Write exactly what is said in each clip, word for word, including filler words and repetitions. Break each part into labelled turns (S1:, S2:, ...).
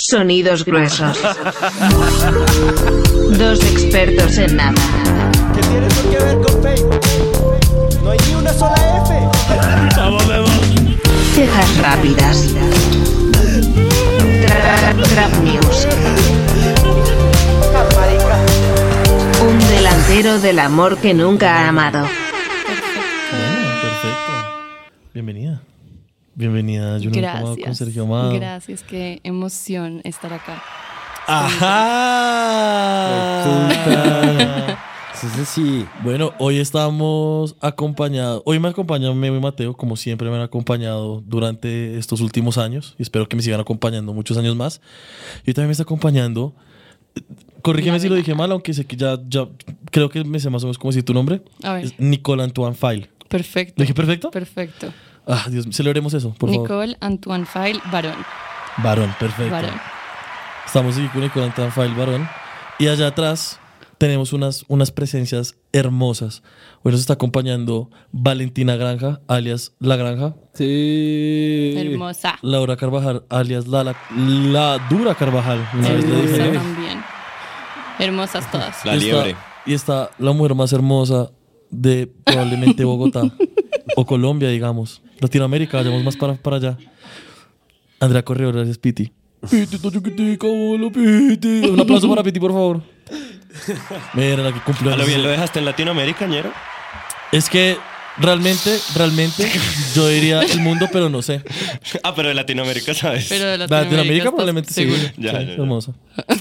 S1: Sonidos gruesos. Dos expertos en nada.
S2: ¿Qué tiene eso que ver con Facebook? No hay ni una sola F.
S3: Vamos, vamos.
S1: Cejas rápidas. Tra- Trap News. Un delantero del amor que nunca ha amado.
S3: Bueno, perfecto. Bienvenida. Bienvenida, Juno.
S4: Gracias.
S3: Con Sergio Amado.
S4: Gracias, qué emoción estar acá.
S3: Ajá.
S2: Sí, sí, sí.
S3: Bueno, hoy estamos acompañados. Hoy me acompaña Memo y Mateo, como siempre me han acompañado durante estos últimos años. Y espero que me sigan acompañando muchos años más. Y hoy también me está acompañando. Corrígeme si lo dije mal, aunque sé que ya, ya creo que me sé más o menos cómo decir tu nombre.
S4: A ver.
S3: Es Nicole Antoine File.
S4: Perfecto.
S3: ¿Lo dije perfecto?
S4: Perfecto.
S3: Ah, Dios, celebremos eso, por favor.
S4: Nicole Antoine File, varón.
S3: Varón, perfecto.
S4: Varón.
S3: Estamos aquí con Nicole Antoine File, varón. Y allá atrás tenemos unas, unas presencias hermosas. Hoy nos está acompañando Valentina Granja, alias La Granja.
S2: Sí.
S4: Hermosa.
S3: Laura Carvajal, alias La, la, la Dura Carvajal. Una vez le dije,
S4: Hermosa
S3: ¿no?
S4: también. Hermosas todas.
S5: La
S3: Y está-
S5: liebre.
S3: Y está la mujer más hermosa de probablemente Bogotá o Colombia, digamos. Latinoamérica, vayamos más para, para allá. Andrea Correo, gracias, Piti. Piti, está chiquitica, hola, Piti. Un aplauso para Piti, por favor. Mira la que cumplió.
S5: A lo bien lo dejaste en Latinoamérica, ñero.
S3: Es que realmente, realmente, yo diría el mundo, pero no sé.
S5: Ah, pero de Latinoamérica, ¿sabes?
S4: Pero de
S3: La
S4: Latinoamérica,
S3: Latinoamérica
S4: ¿estás
S3: probablemente sí.
S4: seguro?
S5: Ya,
S3: Sí,
S5: ya, ya.
S3: hermosa.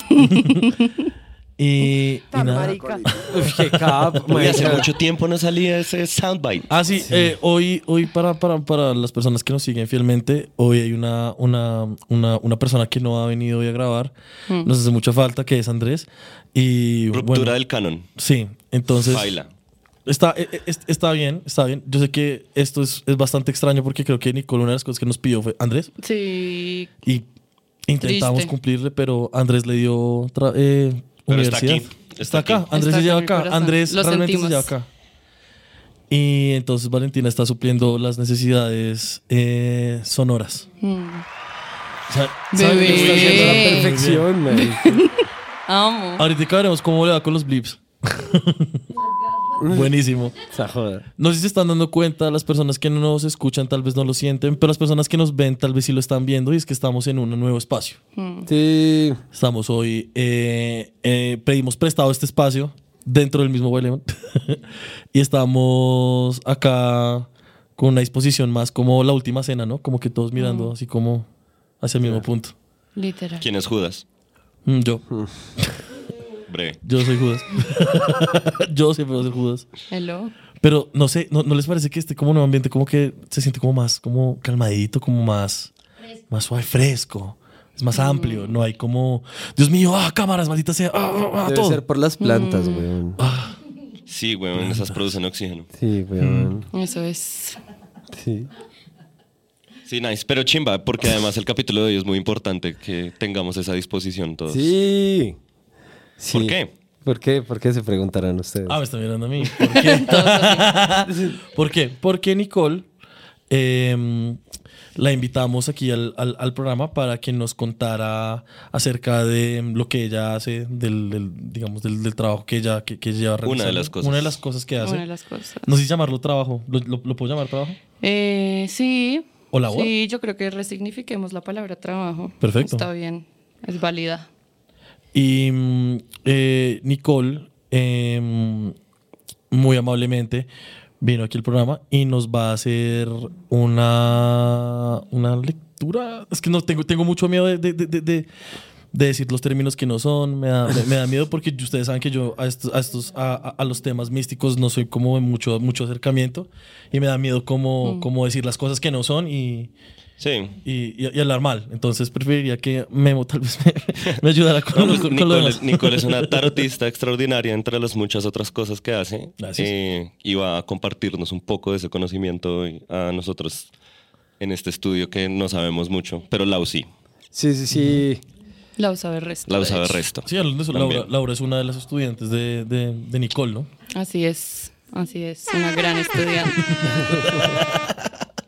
S3: y, y nada.
S2: Uf, qué cap.
S5: Uy, hace
S2: marica.
S5: mucho tiempo no salía ese soundbite.
S3: Ah, sí, eh, hoy, hoy para, para, para las personas que nos siguen fielmente, hoy hay una, una, una, una persona que no ha venido hoy a grabar.
S4: Mm.
S3: Nos hace mucha falta, que es Andrés. Y
S5: Ruptura
S3: bueno,
S5: del canon.
S3: sí, entonces
S5: Baila.
S3: está, eh, eh, es- está bien, está bien. Yo sé que esto es, es bastante extraño porque creo que Nicole, una de las cosas que nos pidió fue Andrés.
S4: Sí.
S3: Y intentamos
S4: Triste.
S3: cumplirle, pero Andrés le dio tra- eh,
S5: Pero está
S3: universidad.
S5: aquí,
S3: Está,
S5: está
S3: acá.
S5: aquí.
S3: Andrés
S4: Está
S3: se lleva
S4: acá en mi
S3: acá.
S4: corazón.
S3: Andrés
S4: Lo
S3: realmente
S4: sentimos.
S3: se lleva acá. Y entonces Valentina está supliendo las necesidades eh, sonoras.
S4: Mm.
S3: O sea,
S4: Bebé.
S3: que
S2: Está haciendo la
S4: Muy
S2: perfección, marica.
S4: Amo.
S3: Ahorita veremos cómo le va con los blips. Buenísimo.
S2: Esa joda.
S3: No sé si se están dando cuenta, las personas que no nos escuchan tal vez no lo sienten, pero las personas que nos ven tal vez sí lo están viendo, y es que estamos en un nuevo espacio.
S4: Mm.
S2: Sí.
S3: Estamos hoy, eh, eh, pedimos prestado este espacio dentro del mismo Baileón y estamos acá con una disposición más como la última cena, ¿no? Como que todos mirando así como hacia el mismo punto.
S4: Literal.
S5: ¿Quién es Judas?
S3: Mm, yo,
S5: Breve.
S3: yo soy Judas. Yo siempre voy a ser Judas.
S4: Hello.
S3: Pero no sé, ¿no, no les parece que este como nuevo ambiente como que se siente como más como calmadito, como más, más suave, fresco? Es más amplio, no hay como, Dios mío, ah, cámaras, maldita sea, ah, ah, ah,
S2: Debe
S3: todo.
S2: ser por las plantas, weón.
S5: Sí, weón, esas producen oxígeno.
S2: Sí, weón.
S4: Eso es.
S2: Sí.
S5: Sí, nice. Pero chimba, porque además el capítulo de hoy es muy importante que tengamos esa disposición todos.
S2: Sí. Sí.
S5: ¿Por qué?
S2: ¿Por qué? ¿Por qué se preguntarán ustedes?
S3: Ah, me está mirando a mí. ¿Por qué? ¿Por qué? Porque Nicole eh, la invitamos aquí al, al, al programa para que nos contara acerca de lo que ella hace, del, del, digamos, del, del trabajo que ella, que, que lleva realizando.
S5: Una de las cosas.
S3: Una de las cosas que hace.
S4: Una de las cosas.
S3: No sé si llamarlo trabajo. ¿Lo, lo, lo puedo llamar trabajo?
S4: Eh, sí.
S3: ¿O labor?
S4: Sí, yo creo que resignifiquemos la palabra trabajo.
S3: Perfecto.
S4: Está bien. Es válida.
S3: Y mm, eh, Nicole, eh, muy amablemente, vino aquí al programa y nos va a hacer una, una lectura. Es que no tengo, tengo mucho miedo de, de, de, de, de decir los términos que no son. Me da, me, me da miedo porque ustedes saben que yo a estos, a, estos a, a los temas místicos no soy como de mucho, mucho acercamiento, y me da miedo como,
S4: Mm.
S3: como decir las cosas que no son y...
S5: Sí.
S3: Y, y, y hablar mal. Entonces preferiría que Memo tal vez me, me ayudara con,
S5: No, pues,
S3: con- con lo
S5: Nicole,
S3: demás.
S5: es- Nicole es una tarotista extraordinaria entre las muchas otras cosas que hace.
S3: Gracias.
S5: Eh, y va a compartirnos un poco de ese conocimiento hoy a nosotros en este estudio que no sabemos mucho, pero Lau sí.
S2: Sí, sí, sí.
S4: Lau sabe el resto.
S5: Lau
S4: de
S5: sabe el
S4: hecho.
S5: resto.
S3: Sí, hablando de eso,
S5: También.
S3: Laura, Laura es una de las estudiantes de, de, de Nicole, ¿no?
S4: Así es. Así es. Una gran estudiante.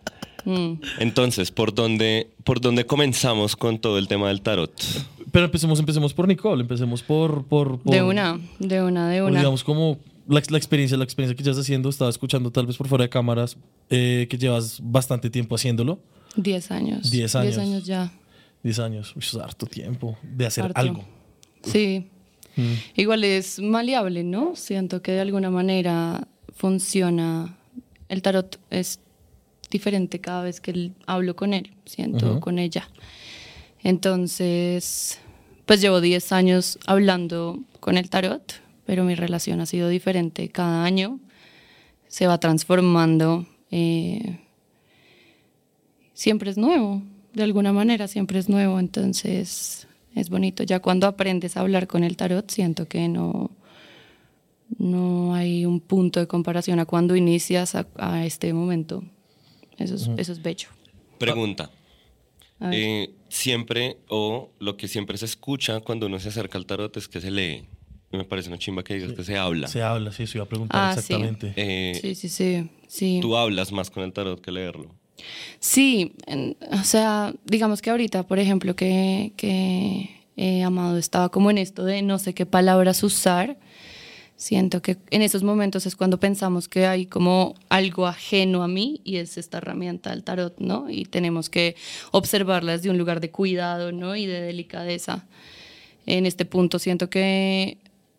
S4: Mm.
S5: Entonces, ¿por dónde, ¿por dónde comenzamos con todo el tema del tarot?
S3: Pero empecemos, empecemos por Nicole, empecemos por... por, por
S4: De una, de una, de
S3: por,
S4: una.
S3: digamos, como la, la experiencia, la experiencia que llevas haciendo, estaba escuchando tal vez por fuera de cámaras, eh, que llevas bastante tiempo haciéndolo.
S4: Diez años.
S3: Diez años.
S4: Diez años ya.
S3: Diez años, Uy, eso es harto tiempo de hacer
S4: Harto.
S3: algo.
S4: Sí.
S3: Mm.
S4: Igual es maleable, ¿no? Siento que de alguna manera funciona. El tarot es diferente cada vez que él- hablo con él, siento,
S3: Ujú.
S4: con ella. Entonces, pues llevo diez años hablando con el tarot, pero mi relación ha sido diferente cada año. Se va transformando. eh, siempre es nuevo, de alguna manera siempre es nuevo, entonces es bonito. Ya cuando aprendes a hablar con el tarot, siento que no, no hay un punto de comparación a cuando inicias a, a este momento. Eso es, eso es bello.
S5: Pregunta.
S4: A ver.
S5: Eh, siempre, o lo que siempre se escucha cuando uno se acerca al tarot es que se lee. Y me parece una chimba que digas que se habla.
S3: Se habla, sí, eso iba a preguntar
S4: Ah, sí.
S3: exactamente.
S5: Eh,
S4: Sí, sí, sí, sí.
S5: Tú hablas más con el tarot que leerlo.
S4: Sí, en- o sea, digamos que ahorita, por ejemplo, que, que eh, Amado estaba como en esto de no sé qué palabras usar, siento que en esos momentos es cuando pensamos que hay como algo ajeno a mí y es esta herramienta del tarot, ¿no? Y tenemos que observarla desde un lugar de cuidado, ¿no? Y de delicadeza. En este punto siento que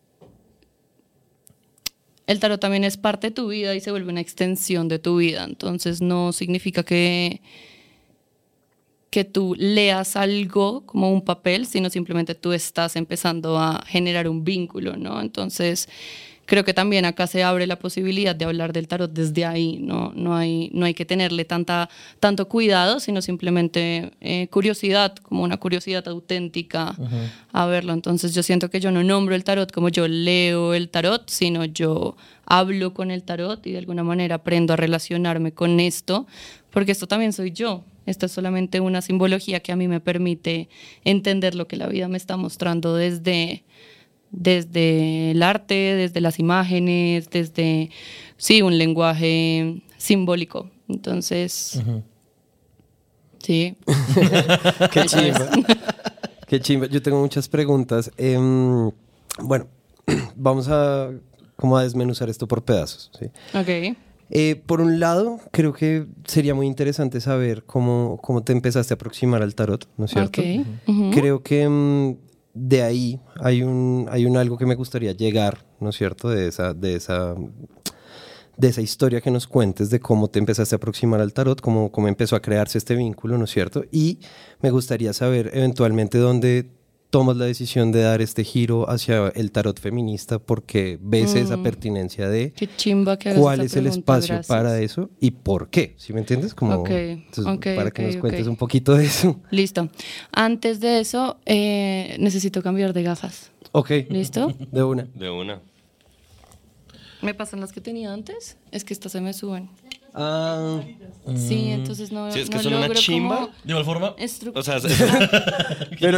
S4: el tarot también es parte de tu vida y se vuelve una extensión de tu vida. Entonces no significa que, que tú leas algo como un papel, sino simplemente tú estás empezando a generar un vínculo, ¿no? Entonces creo que también acá se abre la posibilidad de hablar del tarot desde ahí. No, no, hay, no hay que tenerle tanta, tanto cuidado, sino simplemente eh, curiosidad, como una curiosidad auténtica a verlo. Entonces yo siento que yo no nombro el tarot como yo leo el tarot, sino yo hablo con el tarot y de alguna manera aprendo a relacionarme con esto, porque esto también soy yo. Esto es solamente una simbología que a mí me permite entender lo que la vida me está mostrando desde, desde el arte, desde las imágenes, desde, sí, un lenguaje simbólico. Entonces,
S3: Ujú.
S4: sí.
S6: Qué chimba. Qué chimba. Yo tengo muchas preguntas. Em, bueno, vamos a como a desmenuzar esto por pedazos, ¿sí?
S4: Ok.
S6: Eh, por un lado, creo que sería muy interesante saber cómo, cómo te empezaste a aproximar al tarot, ¿no es cierto?
S4: Ok. Ujú.
S6: Creo que mm, de ahí hay un, hay un algo que me gustaría llegar, ¿no es cierto? De esa, de esa, de esa historia que nos cuentes de cómo te empezaste a aproximar al tarot, cómo, cómo empezó a crearse este vínculo, ¿no es cierto? Y me gustaría saber eventualmente dónde tomas la decisión de dar este giro hacia el tarot feminista, porque ves esa pertinencia de
S4: Qué chimba que hagas
S6: cuál
S4: esa
S6: es el
S4: pregunta,
S6: espacio
S4: gracias.
S6: para eso y por qué, ¿sí me entiendes? Como,
S4: Ok,
S6: entonces,
S4: ok,
S6: para que
S4: ok,
S6: nos cuentes
S4: ok.
S6: un poquito de eso.
S4: Listo. Antes de eso, eh, necesito cambiar de gafas.
S6: Ok,
S4: ¿Listo?
S6: de una.
S5: De una.
S4: ¿Me pasan las que tenía antes? Es que estas se me suben.
S6: Ah,
S4: Sí, entonces no,
S5: Sí, es que
S4: no
S5: son una
S4: logro
S5: chimba.
S4: como
S3: De igual forma,
S4: estru-
S5: O sea,
S6: pero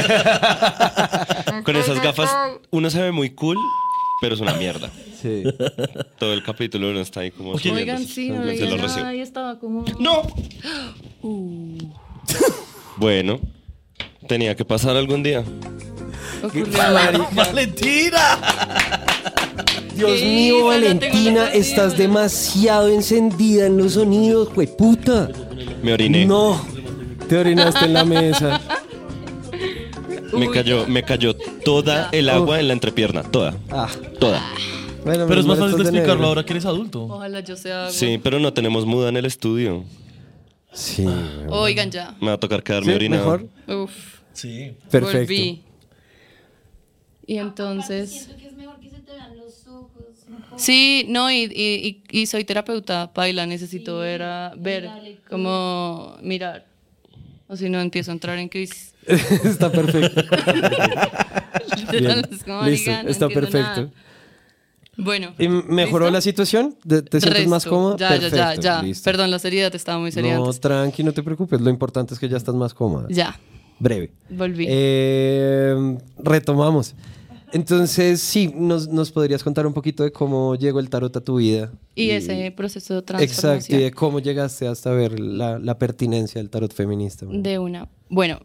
S5: con esas gafas uno se ve muy cool, pero es una mierda.
S6: sí.
S5: Todo el capítulo uno está ahí como
S3: Ok.
S5: subiendo
S4: Oigan,
S5: sus-
S4: sí, no
S5: se
S4: veía
S5: lo
S4: nada
S5: recibo.
S4: y estaba como...
S5: ¡No!
S4: Uh,
S5: Bueno, tenía que pasar algún día.
S4: ocurrió algo.
S3: ¡Valentina!
S6: Dios
S4: Sí,
S6: mío,
S4: solo tengo
S6: Valentina,
S4: los
S6: estás
S4: audífonos.
S6: demasiado encendida en los sonidos, jueputa.
S5: Me oriné.
S6: No, te orinaste en la mesa.
S5: Me
S4: Uy.
S5: cayó, me cayó toda el agua en la entrepierna. Toda.
S6: Ah,
S5: Toda.
S6: bueno,
S3: Pero es más
S6: menos mal
S3: fácil de
S6: estás
S3: explicarlo
S6: negro.
S3: ahora que eres adulto.
S4: Ojalá yo sea agua.
S5: Sí, pero no tenemos muda en el estudio.
S6: Sí,
S4: Oigan ya.
S5: Me va a tocar quedarme
S6: ¿sí?
S5: orinado.
S6: Mejor.
S4: Uf.
S3: Sí.
S6: Perfecto.
S4: Volví. Y entonces...
S7: Siento que es mejor que se te vean los ojos. un poco.
S4: Sí, no, y, y, y, y soy terapeuta, Paila, necesito ver, a- ver
S7: Dale,
S4: cómo mirar. O si no, empiezo a entrar en crisis.
S6: Está perfecto.
S4: Literal, es como,
S6: Listo,
S4: marica, no
S6: está
S4: entiendo
S6: perfecto.
S4: nada. Bueno.
S6: ¿Y mejoró
S4: ¿listo?
S6: la situación? ¿Te, te sientes
S4: Resto.
S6: más cómoda?
S4: Ya, ya, ya,
S6: Perfecto,
S4: ya.
S6: listo.
S4: Perdón, la seriedad estaba muy seria
S6: No,
S4: antes.
S6: tranqui, no te preocupes. Lo importante es que ya estás más cómoda.
S4: Ya,
S6: Breve.
S4: volví.
S6: Eh, retomamos. Entonces, sí, nos, nos podrías contar un poquito de cómo llegó el tarot a tu vida.
S4: Y ese proceso de transformación.
S6: Exacto, y de cómo llegaste hasta ver la, la pertinencia del tarot feminista. ¿No?
S4: De una. Bueno,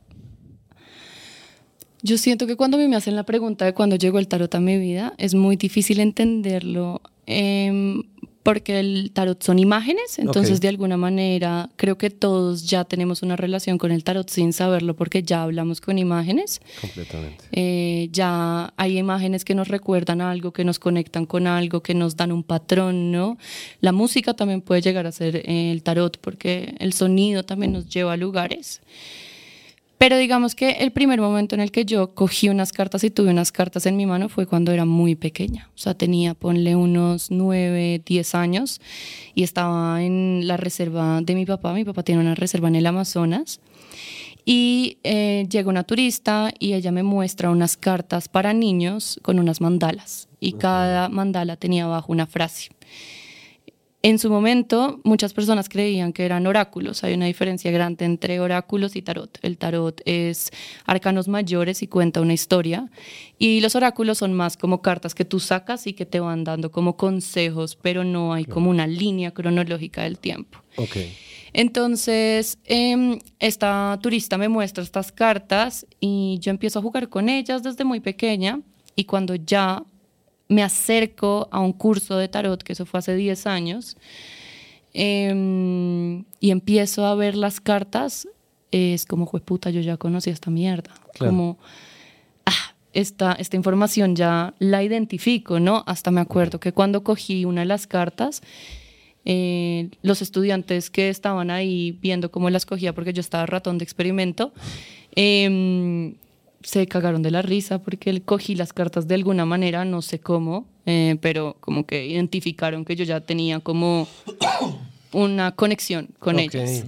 S4: yo siento que cuando a mí me hacen la pregunta de cuándo llegó el tarot a mi vida, es muy difícil entenderlo eh, porque el tarot son imágenes, entonces
S6: Ok.
S4: de alguna manera creo que todos ya tenemos una relación con el tarot sin saberlo porque ya hablamos con imágenes.
S6: Completamente.
S4: Eh, ya hay imágenes que nos recuerdan algo, que nos conectan con algo, que nos dan un patrón, ¿no? La música también puede llegar a ser eh, el tarot porque el sonido también nos lleva a lugares. Pero digamos que el primer momento en el que yo cogí unas cartas y tuve unas cartas en mi mano fue cuando era muy pequeña. O sea, tenía, ponle unos nueve, diez años y estaba en la reserva de mi papá. Mi papá tiene una reserva en el Amazonas. Y eh, llega una turista y ella me muestra unas cartas para niños con unas mandalas. Y cada mandala tenía abajo una frase. En su momento, muchas personas creían que eran oráculos. Hay una diferencia grande entre oráculos y tarot. El tarot es arcanos mayores y cuenta una historia. Y los oráculos son más como cartas que tú sacas y que te van dando como consejos, pero no hay como una línea cronológica del tiempo.
S6: Ok.
S4: Entonces, eh, esta turista me muestra estas cartas y yo empiezo a jugar con ellas desde muy pequeña. Y cuando ya me acerco a un curso de tarot, que eso fue hace diez años, eh, y empiezo a ver las cartas, es como, jueputa, yo ya conocí esta mierda.
S6: Claro.
S4: Como, ah, esta, esta información ya la identifico, ¿no? Hasta me acuerdo que cuando cogí una de las cartas, eh, los estudiantes que estaban ahí viendo cómo las cogía, porque yo estaba ratón de experimento, eh, se cagaron de la risa porque cogí las cartas de alguna manera, no sé cómo, eh, pero como que identificaron que yo ya tenía como una conexión con
S6: Ok.
S4: ellas.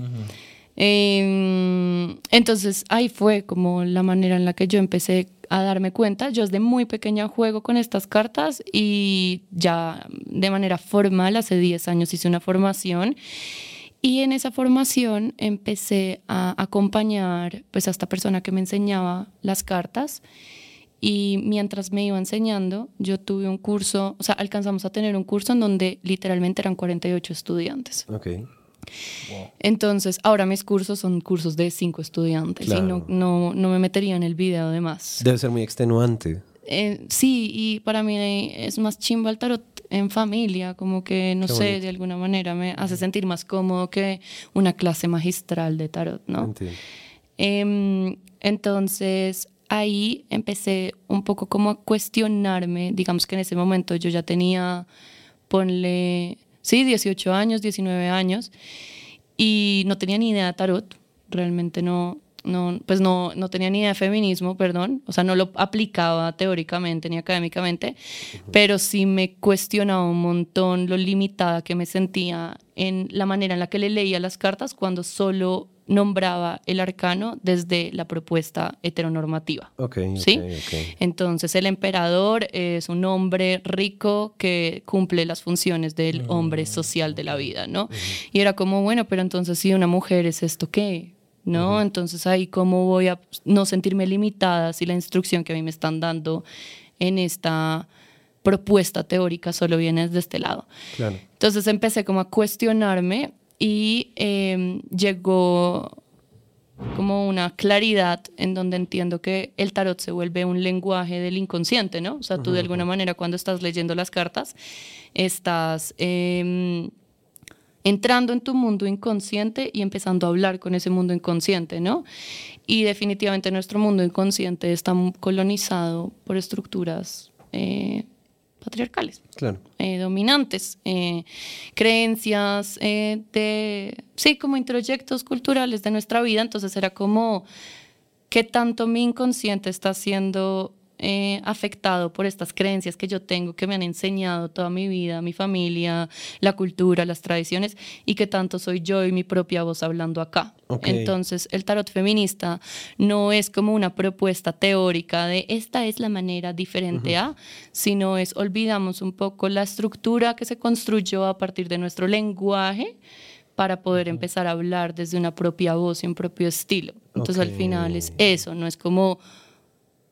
S4: Eh, entonces ahí fue como la manera en la que yo empecé a darme cuenta. Yo desde muy pequeña juego con estas cartas y ya de manera formal hace diez años hice una formación. Y en esa formación empecé a acompañar pues, a esta persona que me enseñaba las cartas y mientras me iba enseñando yo tuve un curso, o sea, alcanzamos a tener un curso en donde literalmente eran cuarenta y ocho estudiantes.
S6: Ok.
S4: Entonces, ahora mis cursos son cursos de cinco estudiantes
S6: Claro.
S4: y no, no, no me metería en el video de más.
S6: Debe ser muy extenuante.
S4: Eh, sí, y para mí es más chimba el tarot en familia, como que, no
S6: Qué
S4: sé,
S6: bonito.
S4: de alguna manera me hace sentir más cómodo que una clase magistral de tarot, ¿no?
S6: Entiendo.
S4: Em, entonces, ahí empecé un poco como a cuestionarme, digamos que en ese momento yo ya tenía, ponle, sí, dieciocho años, diecinueve años, y no tenía ni idea de tarot, realmente no... No, pues no, no tenía ni idea de feminismo, perdón, o sea, no lo aplicaba teóricamente ni académicamente, uh-huh. Pero sí me cuestionaba un montón lo limitada que me sentía en la manera en la que le leía las cartas cuando solo nombraba el arcano desde la propuesta heteronormativa.
S6: Okay,
S4: ¿Sí?
S6: okay, okay.
S4: Entonces el emperador es un hombre rico que cumple las funciones del hombre social de la vida, ¿no? Uh-huh. Y era como, bueno, pero entonces si una mujer es esto, ¿qué? ¿No? Uh-huh. Entonces ahí cómo voy a no sentirme limitada si la instrucción que a mí me están dando en esta propuesta teórica solo viene de este lado.
S6: Claro.
S4: Entonces empecé como a cuestionarme y eh, llegó como una claridad en donde entiendo que el tarot se vuelve un lenguaje del inconsciente, ¿no? O sea, tú uh-huh. de alguna manera cuando estás leyendo las cartas estás... Eh, entrando en tu mundo inconsciente y empezando a hablar con ese mundo inconsciente, ¿no? Y definitivamente nuestro mundo inconsciente está colonizado por estructuras eh, patriarcales,
S6: claro.
S4: eh, dominantes, eh, creencias eh, de, sí, como introyectos culturales de nuestra vida. Entonces era como, ¿qué tanto mi inconsciente está siendo Eh, afectado por estas creencias que yo tengo, que me han enseñado toda mi vida, mi familia, la cultura, las tradiciones, y que tanto soy yo y mi propia voz hablando acá?
S6: Okay.
S4: Entonces el tarot feminista no es como una propuesta teórica de esta es la manera diferente uh-huh. a, sino es olvidamos un poco la estructura que se construyó a partir de nuestro lenguaje para poder uh-huh. empezar a hablar desde una propia voz y un propio estilo. Entonces okay. al final es eso, no es como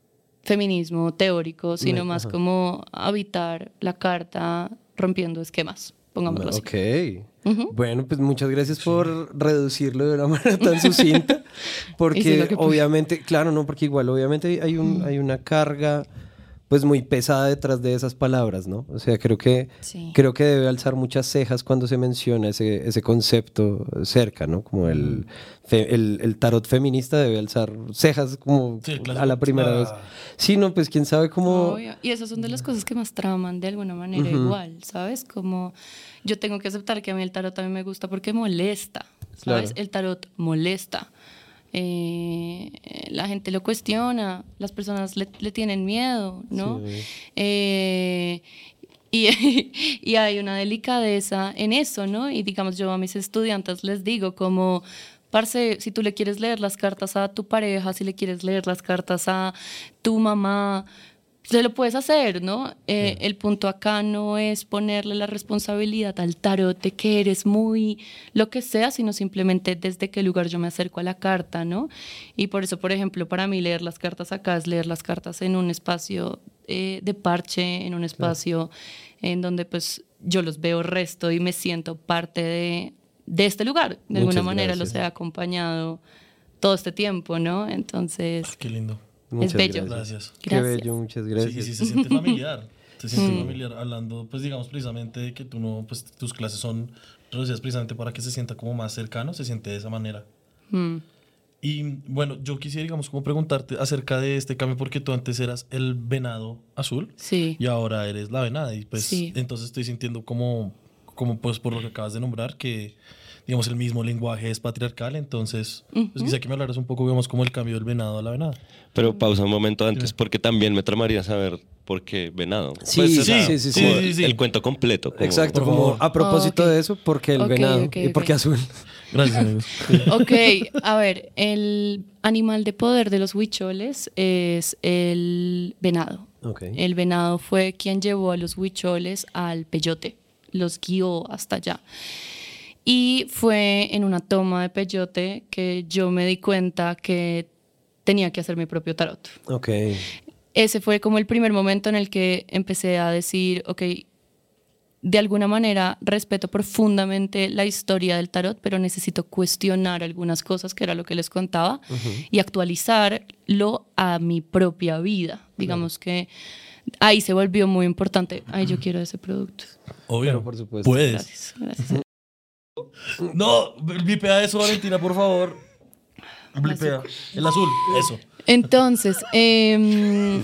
S4: feminismo teórico, sino
S6: Me-
S4: más
S6: ajá.
S4: como habitar la carta rompiendo esquemas, pongámoslo así.
S6: Ok.
S4: Ujú.
S6: Bueno, pues muchas gracias por reducirlo de una manera tan sucinta,
S4: Hice
S6: porque
S4: lo que pude.
S6: obviamente, claro, no, porque igual obviamente hay, un, hay una carga pues muy pesada detrás de esas palabras, ¿no? O sea, creo que,
S4: Sí.
S6: creo que debe alzar muchas cejas cuando se menciona ese, ese concepto cerca, ¿no? Como el, fe- el, el tarot feminista debe alzar cejas como
S3: Sí, el
S6: a
S3: clásico.
S6: la primera
S3: Ah.
S6: vez. Sí, no, pues quién sabe cómo...
S4: Obvio. Y esas son de las cosas que más traman de alguna manera igual, ¿sabes? Como yo tengo que aceptar que a mí el tarot también me gusta porque molesta, ¿sabes?
S6: Claro.
S4: El tarot molesta. Eh, la gente lo cuestiona, las personas le, le tienen miedo, ¿no?
S6: Sí.
S4: Eh, y, y hay una delicadeza en eso, ¿no? Y digamos, yo a mis estudiantes les digo como, parce, si tú le quieres leer las cartas a tu pareja, si le quieres leer las cartas a tu mamá, se lo puedes hacer, ¿no? Eh, el punto acá no es ponerle la responsabilidad al tarot de que eres muy lo que sea, sino simplemente desde qué lugar yo me acerco a la carta, ¿no? Y por eso, por ejemplo, para mí leer las cartas acá es leer las cartas en un espacio eh, de parche, en un espacio en donde pues yo los veo resto y me siento parte de, de este lugar. De alguna
S6: Muchas
S4: manera
S6: gracias.
S4: los he acompañado todo este tiempo, ¿no? Entonces,
S3: Qué lindo.
S6: Muchas
S4: bello.
S3: Gracias.
S6: Qué
S4: gracias.
S6: bello, muchas
S3: Sí,
S6: gracias.
S3: y sí se siente familiar. Se siente
S4: Mm.
S3: familiar hablando, pues digamos precisamente de que tú no, pues tus clases son reducidas precisamente para que se sienta como más cercano, se siente de esa manera.
S4: Mm.
S3: Y bueno, yo quisiera, digamos, como preguntarte acerca de este cambio, porque tú antes eras el venado azul
S4: Sí.
S3: y ahora eres la venada. Y pues
S4: Sí.
S3: entonces estoy sintiendo como, como pues por lo que acabas de nombrar, que digamos el mismo lenguaje es patriarcal. Entonces, pues quisiera que me hablaras un poco, digamos, como el cambio del venado a la venada.
S5: Pero pausa un momento antes,
S3: Dime.
S5: porque también me tramaría saber por qué venado.
S6: Sí,
S5: o
S6: sí,
S5: sea,
S6: sí, sí,
S5: como
S3: sí, sí, sí.
S5: El cuento completo. como-
S6: Exacto,
S3: Por
S6: como
S3: favor.
S6: a propósito
S4: Ah, ok.
S6: de eso, porque el
S4: Ok,
S6: venado
S4: ok,
S6: y porque
S4: ok.
S6: azul.
S3: Gracias, amigos.
S4: Ok, a ver, el animal de poder de los huicholes es el venado.
S6: Ok.
S4: El venado fue quien llevó a los huicholes al peyote, los guió hasta allá. Y fue en una toma de peyote que yo me di cuenta que tenía que hacer mi propio tarot.
S6: Ok.
S4: Ese fue como el primer momento en el que empecé a decir, ok, de alguna manera respeto profundamente la historia del tarot, pero necesito cuestionar algunas cosas, que era lo que les contaba, y actualizarlo a mi propia vida. Digamos que ahí se volvió muy importante. Ay, yo quiero ese producto.
S3: Obvio.
S6: Pero por supuesto.
S3: Puedes.
S4: Gracias, gracias.
S3: No, blipea eso, Valentina, por favor. Blipea. El azul, eso.
S4: Entonces, em,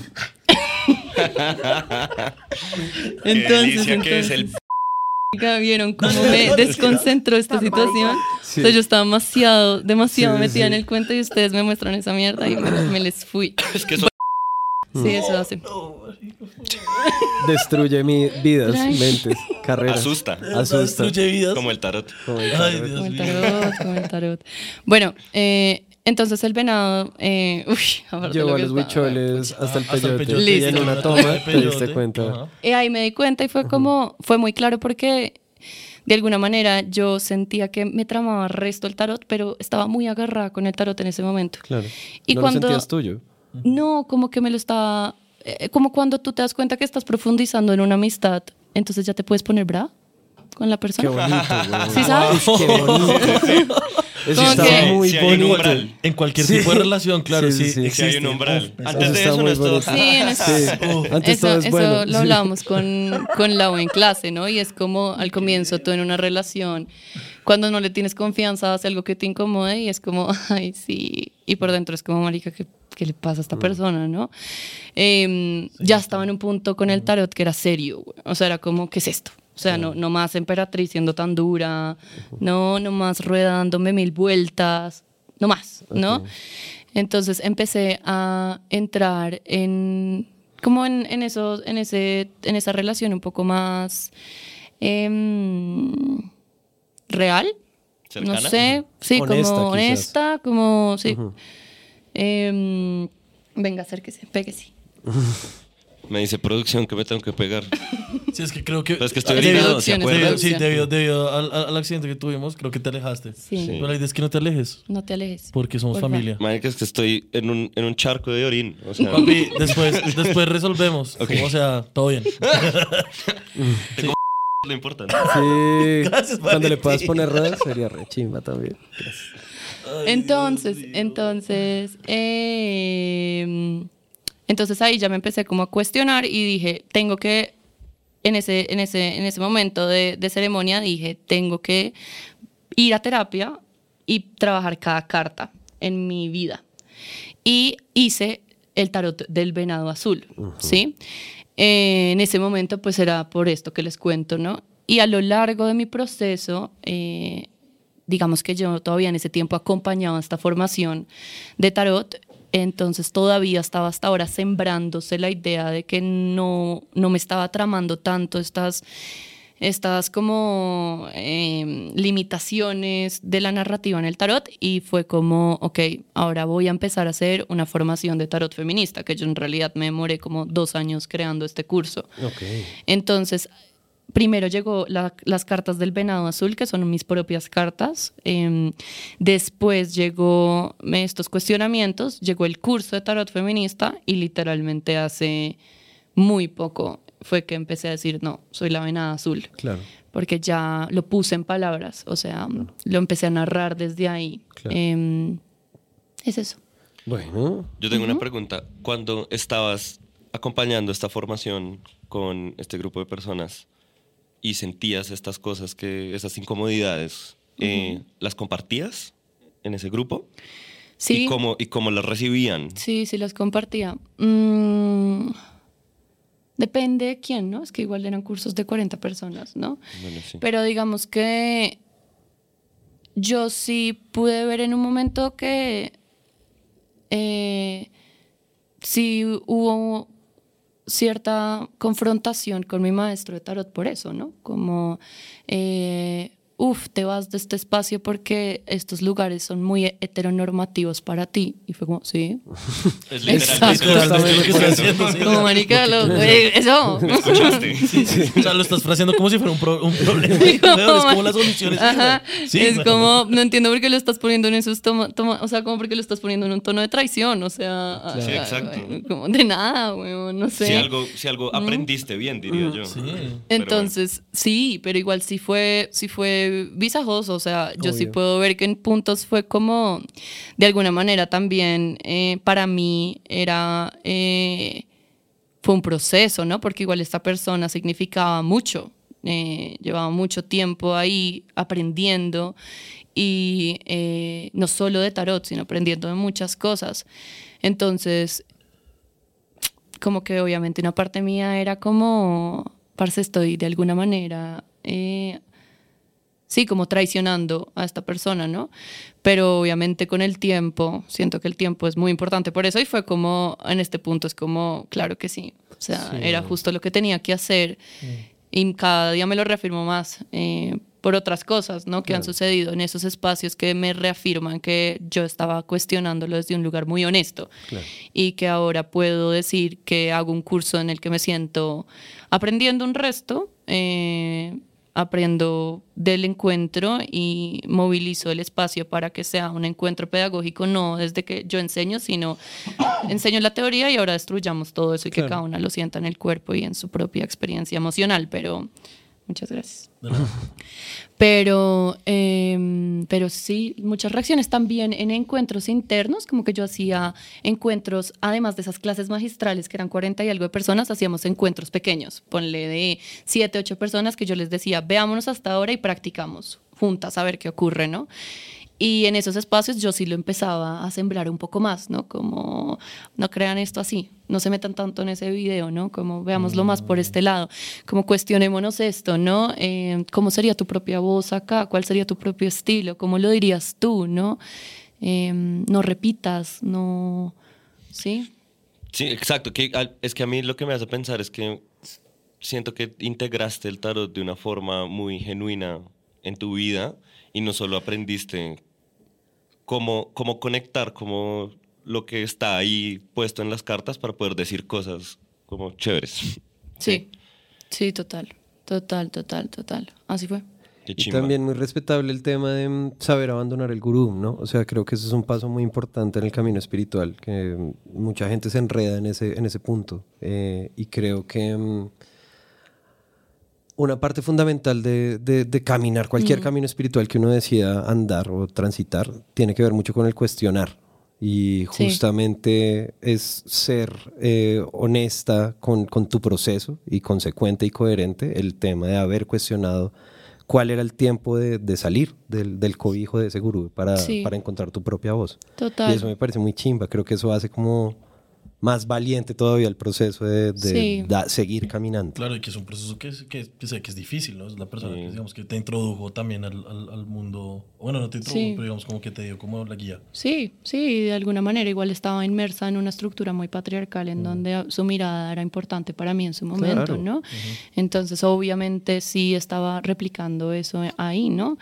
S5: Qué
S4: entonces,
S5: delicia que es
S4: entonces,
S5: el...
S4: ya ¿vieron cómo me desconcentró esta situación?
S6: Sí.
S4: O sea, yo estaba demasiado, demasiado
S6: Sí,
S4: metida
S6: sí.
S4: en el cuento y ustedes me muestran esa mierda y me, me les fui.
S5: Es que eso...
S4: Sí, eso hace.
S6: Destruye mi vidas,
S4: Ay.
S6: mentes, carreras.
S5: Asusta.
S6: Asusta.
S3: Destruye vidas.
S5: Como el tarot.
S6: Como el
S3: Ay,
S6: tarot.
S3: Dios
S4: Como el
S3: mío.
S4: tarot, como el tarot. Bueno, eh, entonces el venado, eh, uy, aparte de
S6: Llevó
S4: lo
S6: a
S4: que
S6: los
S4: estaba-
S6: huicholes hasta el
S3: Hasta el
S6: peyote.
S3: peyote.
S6: Y en
S4: Listo.
S6: una toma te diste cuenta.
S3: Ajá.
S4: Y ahí me di cuenta y fue como, fue muy claro porque de alguna manera yo sentía que me tramaba resto el tarot, pero estaba muy agarrada con el tarot en ese momento.
S6: Claro.
S4: Y
S6: ¿No
S4: cuando-
S6: lo sentías tuyo?
S4: No, como que me lo estaba, eh, como cuando tú te das cuenta que estás profundizando en una amistad, entonces ya te puedes poner brava con la
S6: Qué
S4: persona.
S6: bonito, güey.
S4: ¿Sí sabes?
S6: Qué bonito. Eso
S4: Como
S6: estaba
S4: que-
S6: muy
S5: Sí, hay un
S6: bonito.
S5: umbral.
S3: En cualquier
S6: Sí.
S3: tipo de relación, claro,
S6: Sí,
S3: sí.
S6: sí, sí.
S5: Si hay un
S3: existe.
S5: umbral.
S3: Uf,
S5: Antes de
S6: está
S5: eso no
S6: muy
S5: es todo...
S6: bonito.
S4: Sí, en eso,
S6: Sí. Antes
S4: eso,
S6: todo es
S4: eso
S6: bueno.
S4: lo hablábamos con, con Lau en clase, ¿no? Y es como al comienzo tú en una relación, cuando no le tienes confianza, hace algo que te incomode y es como, ay, sí. Y por dentro es como, marica, ¿qué, qué le pasa a esta persona, no? Eh, ya estaba en un punto con el tarot que era serio, güey. O sea, era como, ¿qué es esto? O sea, no, no más emperatriz siendo tan dura, no, no más ruedándome mil vueltas, no más, ¿no? Entonces empecé a entrar en, como en, en, esos, en, ese, en esa relación un poco más em, real,
S5: ¿Cercana?
S4: no sé, sí,
S6: Honesta,
S4: como
S6: quizás.
S4: honesta, como, sí. Em, venga, acérquese, pégese.
S5: Me dice producción que me tengo que pegar.
S3: Sí, es que creo que...
S5: Pero es que estoy
S3: debido-
S5: orinado, ¿se
S4: Producciones,
S5: acuerdan?
S3: debido- sí,
S4: producción.
S3: debido, debido al, al- al accidente que tuvimos, creo que te alejaste.
S4: Sí.
S5: Sí.
S3: Pero la idea es que no te alejes,
S4: No te alejes.
S3: porque somos
S4: Porfa.
S3: familia.
S5: Marica, es que estoy en un, en un charco de orín. O sea,
S3: Papi, después, después resolvemos.
S5: Ok.
S3: O sea, todo bien.
S5: lo importante.
S6: Sí.
S3: Gracias,
S6: Cuando le
S3: Valentín.
S6: puedas poner ruedas sería re chimba también.
S4: Entonces, entonces, eh, entonces ahí ya me empecé como a cuestionar y dije, tengo que, en ese, en ese, en ese momento de, de ceremonia, dije, tengo que ir a terapia y trabajar cada carta en mi vida. Y hice el tarot del venado azul, ¿sí? Eh, en ese momento, pues era por esto que les cuento, ¿no? Y a lo largo de mi proceso, eh, digamos que yo todavía en ese tiempo acompañaba esta formación de tarot, entonces todavía estaba hasta ahora sembrándose la idea de que no, no me estaba tramando tanto estas, estas como eh, limitaciones de la narrativa en el tarot, y fue como, ok, ahora voy a empezar a hacer una formación de tarot feminista, que yo en realidad me demoré como dos años creando este curso.
S6: Ok.
S4: Entonces, primero llegó la- las cartas del venado azul, que son mis propias cartas. Eh, después llegó eh, estos cuestionamientos, llegó el curso de tarot feminista y literalmente hace muy poco fue que empecé a decir, no, soy la venada azul.
S6: Claro.
S4: Porque ya lo puse en palabras, o sea, lo empecé a narrar desde ahí.
S6: Claro.
S4: Eh, es eso.
S6: Bueno.
S5: Yo tengo una pregunta. Cuando estabas acompañando esta formación con este grupo de personas y sentías estas cosas, que esas incomodidades, eh, ¿las compartías en ese grupo?
S4: Sí.
S5: ¿Y cómo, y cómo las recibían?
S4: Sí, sí las compartía. Mm, depende de quién, ¿no? Es que igual eran cursos de cuarenta personas, ¿no?
S5: Bueno, sí.
S4: Pero digamos que yo sí pude ver en un momento que eh, sí hubo cierta confrontación con mi maestro de tarot por eso, ¿no? Como, eh, uf, te vas de este espacio porque estos lugares son muy heteronormativos para ti. Y fue como, sí.
S5: Es
S4: Exacto.
S5: literalmente
S3: Lo que estoy haciendo, sí.
S4: Como, marica, lo- eh, eso.
S5: ¿Me escuchaste?
S3: O sea, lo estás fraseando como si fuera un, pro- un problema.
S4: Como,
S3: Weón, es como las soluciones.
S4: Ajá.
S3: Sí,
S4: es
S3: weón.
S4: como, no entiendo por qué lo estás poniendo en esos toma, toma- o sea, como porque lo estás poniendo en un tono de traición, o sea,
S5: Sí,
S4: ah,
S5: exacto.
S4: ah, como de nada, weón, no sé.
S5: Si algo, si algo aprendiste bien, diría yo.
S3: Sí.
S5: Pero
S4: Entonces, sí, pero igual sí fue, sí fue visajoso, o sea, yo sí
S6: Obvio.
S4: puedo ver que en puntos fue como, de alguna manera también, eh, para mí era, eh, fue un proceso, ¿no? Porque igual esta persona significaba mucho, eh, llevaba mucho tiempo ahí aprendiendo y eh, no solo de tarot, sino aprendiendo de muchas cosas. Entonces, como que obviamente una parte mía era como, parce, estoy de alguna manera, eh, sí, como traicionando a esta persona, ¿no? Pero obviamente con el tiempo, siento que el tiempo es muy importante por eso, y fue como, en este punto es como, claro que sí, o sea,
S6: Sí.
S4: era justo lo que tenía que hacer, y cada día me lo reafirmo más, eh, por otras cosas, ¿no? Que han sucedido en esos espacios que me reafirman que yo estaba cuestionándolo desde un lugar muy honesto,
S6: Claro.
S4: y que ahora puedo decir que hago un curso en el que me siento aprendiendo un resto, eh, aprendo del encuentro y movilizo el espacio para que sea un encuentro pedagógico, no desde que yo enseño, sino enseño la teoría y ahora destruyamos todo eso y
S6: Claro.
S4: que cada una lo sienta en el cuerpo y en su propia experiencia emocional, pero muchas gracias.
S3: De nada.
S4: Pero, eh, pero sí, muchas reacciones también en encuentros internos, como que yo hacía encuentros, además de esas clases magistrales que eran cuarenta y algo de personas, hacíamos encuentros pequeños, ponle de siete, ocho personas que yo les decía, veámonos hasta ahora y practicamos juntas a ver qué ocurre, ¿no? Y en esos espacios yo sí lo empezaba a sembrar un poco más, ¿no? Como, no crean esto así, no se metan tanto en ese video, ¿no? Como, veámoslo más por este lado, como cuestionémonos esto, ¿no? Eh, ¿Cómo sería tu propia voz acá? ¿Cuál sería tu propio estilo? ¿Cómo lo dirías tú, no? Eh, no repitas, no... ¿Sí?
S5: Sí, exacto. Que, al- es que a mí lo que me hace pensar es que siento que integraste el tarot de una forma muy genuina en tu vida y no solo aprendiste cómo, cómo conectar, cómo lo que está ahí puesto en las cartas para poder decir cosas como chéveres.
S4: Sí, sí, total, total, total, total. Así fue.
S5: Qué
S6: Y
S5: chimba.
S6: también muy respetable el tema de mm, saber abandonar el gurú, ¿no? O sea, creo que eso es un paso muy importante en el camino espiritual, que mm, mucha gente se enreda en ese, en ese punto. Eh, y creo que mm, una parte fundamental de, de- de caminar, cualquier camino espiritual que uno decida andar o transitar, tiene que ver mucho con el cuestionar. Y
S4: Sí.
S6: justamente es ser eh, honesta con, con tu proceso y consecuente y coherente el tema de haber cuestionado cuál era el tiempo de, de salir del, del cobijo de ese gurú para,
S4: Sí.
S6: para encontrar tu propia voz.
S4: Total.
S6: Y eso me parece muy chimba. Creo que eso hace como más valiente todavía el proceso de, de
S4: Sí.
S6: da- seguir caminando.
S3: Claro, y que es un proceso que, es- que, que sé que es difícil, ¿no? Es la persona
S5: Sí.
S3: que, digamos, que te introdujo también al, al, al mundo. Bueno, no te introdujo,
S4: Sí.
S3: pero digamos como que te dio como la guía.
S4: Sí, sí, de alguna manera igual estaba inmersa en una estructura muy patriarcal
S6: Mm.
S4: en donde su mirada era importante para mí en su momento,
S6: Claro.
S4: ¿no? Entonces, obviamente sí estaba replicando eso ahí, ¿no?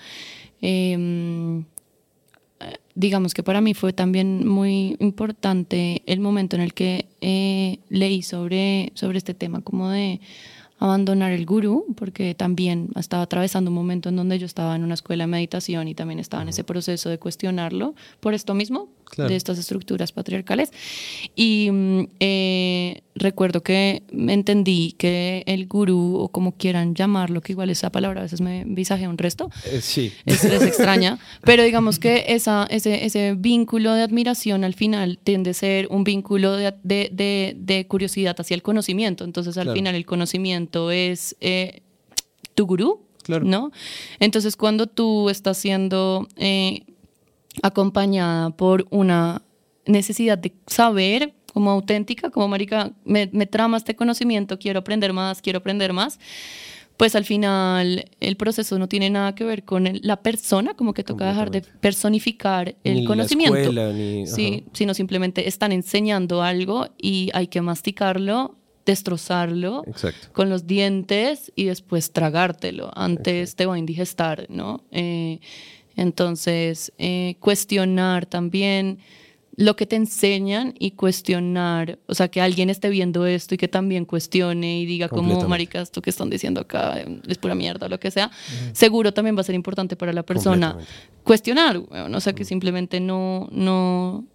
S4: Em, eh, digamos que para mí fue también muy importante el momento en el que eh, leí sobre, sobre este tema como de abandonar el gurú, porque también estaba atravesando un momento en donde yo estaba en una escuela de meditación y también estaba en ese proceso de cuestionarlo por esto mismo,
S6: Claro.
S4: de estas estructuras patriarcales. Y mm, eh, recuerdo que entendí que el gurú, o como quieran llamarlo, que igual esa palabra a veces me visajea un resto,
S6: Eh, sí.
S4: es, es extraña, pero digamos que esa, ese, ese vínculo de admiración al final tiende a ser un vínculo de, de, de, de curiosidad hacia el conocimiento. Entonces, al
S6: Claro.
S4: final, el conocimiento es eh, tu gurú,
S6: Claro.
S4: ¿no? Entonces, cuando tú estás siendo eh, acompañada por una necesidad de saber, como auténtica, como marica, me, me trama este conocimiento, quiero aprender más, quiero aprender más, pues al final el proceso no tiene nada que ver con el- la persona, como que toca dejar de personificar el
S6: Ni la
S4: conocimiento.
S6: escuela, ni-
S4: Sí,
S6: ajá.
S4: sino simplemente están enseñando algo y hay que masticarlo, destrozarlo
S6: Exacto.
S4: con los dientes y después tragártelo. Antes te va a indigestar, ¿no? Eh, entonces, eh, cuestionar también lo que te enseñan y cuestionar, o sea, que alguien esté viendo esto y que también cuestione y diga como,
S6: Completamente.
S4: marica, esto que están diciendo acá eh, es pura mierda, lo que sea, seguro también va a ser importante para la persona
S6: Completamente.
S4: cuestionar, weón, o sea, que simplemente no, no,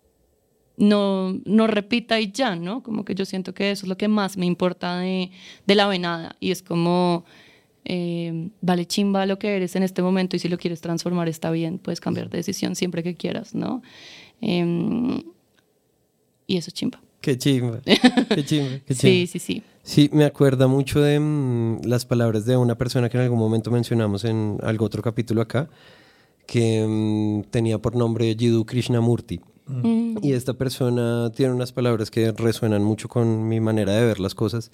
S4: no, no repita y ya, ¿no? Como que yo siento que eso es lo que más me importa de, de la venada y es como, eh, vale chimba lo que eres en este momento y si lo quieres transformar está bien, puedes cambiar de decisión siempre que quieras, ¿no? Em, y eso es chimba.
S6: Qué chimba. Qué chimba. Qué chimba.
S4: Sí, sí, sí.
S6: Sí, me acuerda mucho de mm, las palabras de una persona que en algún momento mencionamos en algún otro capítulo acá, que mm, tenía por nombre Jiddu Krishnamurti.
S4: Mm.
S6: Y esta persona tiene unas palabras que resuenan mucho con mi manera de ver las cosas.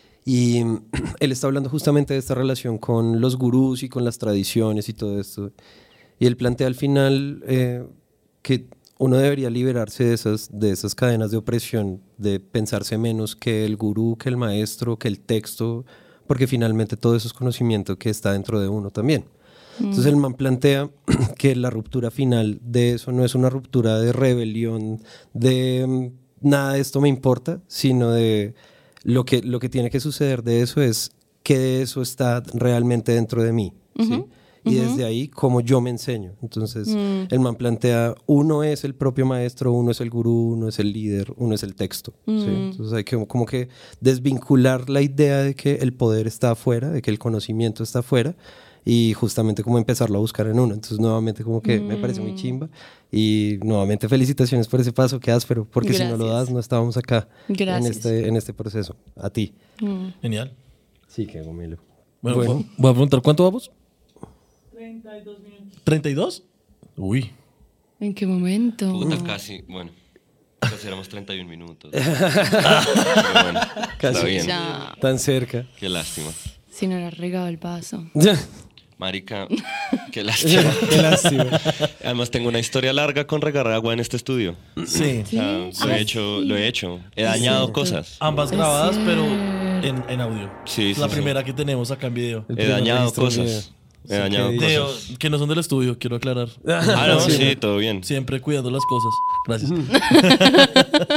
S6: Y mm, él está hablando justamente de esta relación con los gurús y con las tradiciones y todo esto. Y él plantea al final eh, que uno debería liberarse de esas, de esas cadenas de opresión, de pensarse menos que el gurú, que el maestro, que el texto, porque finalmente todo eso es conocimiento que está dentro de uno también. Entonces el man plantea que la ruptura final de eso no es una ruptura de rebelión, de mm, nada de esto me importa, sino de lo que, lo que tiene que suceder de eso es que de eso está realmente dentro de mí, ¿sí? Y desde ahí, como yo me enseño. Entonces, el man plantea, uno es el propio maestro, uno es el gurú, uno es el líder, uno es el texto. ¿sí? Entonces hay que como que desvincular la idea de que el poder está afuera, de que el conocimiento está afuera, y justamente como empezarlo a buscar en uno. Entonces, nuevamente, como que me parece muy chimba. Y nuevamente, felicitaciones por ese paso, qué áspero, porque si no lo
S4: Gracias.
S6: das, no estábamos acá en
S4: Gracias.
S6: este, en este proceso. A ti.
S3: Genial.
S6: Sí, qué gomelo.
S3: Bueno,
S6: Bueno.
S3: voy a- voy a preguntar, ¿cuánto vamos? treinta y dos minutos. ¿treinta y dos? Uy.
S4: ¿En qué momento?
S5: Puta, casi, bueno, casi éramos treinta y un minutos. Pero bueno, está
S6: Casi.
S5: bien.
S4: Ya,
S6: Tan cerca.
S5: Qué lástima.
S4: si no era regado el vaso.
S5: Marica, qué lástima.
S6: Qué lástima.
S5: Además tengo una historia larga con regar agua en este estudio.
S3: Sí.
S5: O sea, lo he hecho, lo he hecho. He dañado cosas.
S3: Ambas grabadas, pero en, en audio.
S5: Sí,
S3: Es la
S5: sí,
S3: primera que tenemos acá en video.
S6: El
S5: He
S6: primer
S5: dañado
S6: registro
S5: cosas. He
S6: Sí,
S5: dañado
S6: que-
S3: De-
S5: cosas.
S3: que no son del estudio, quiero aclarar.
S5: Ah, no,
S6: Sí.
S5: sí, todo bien.
S3: Siempre cuidando las cosas. Gracias.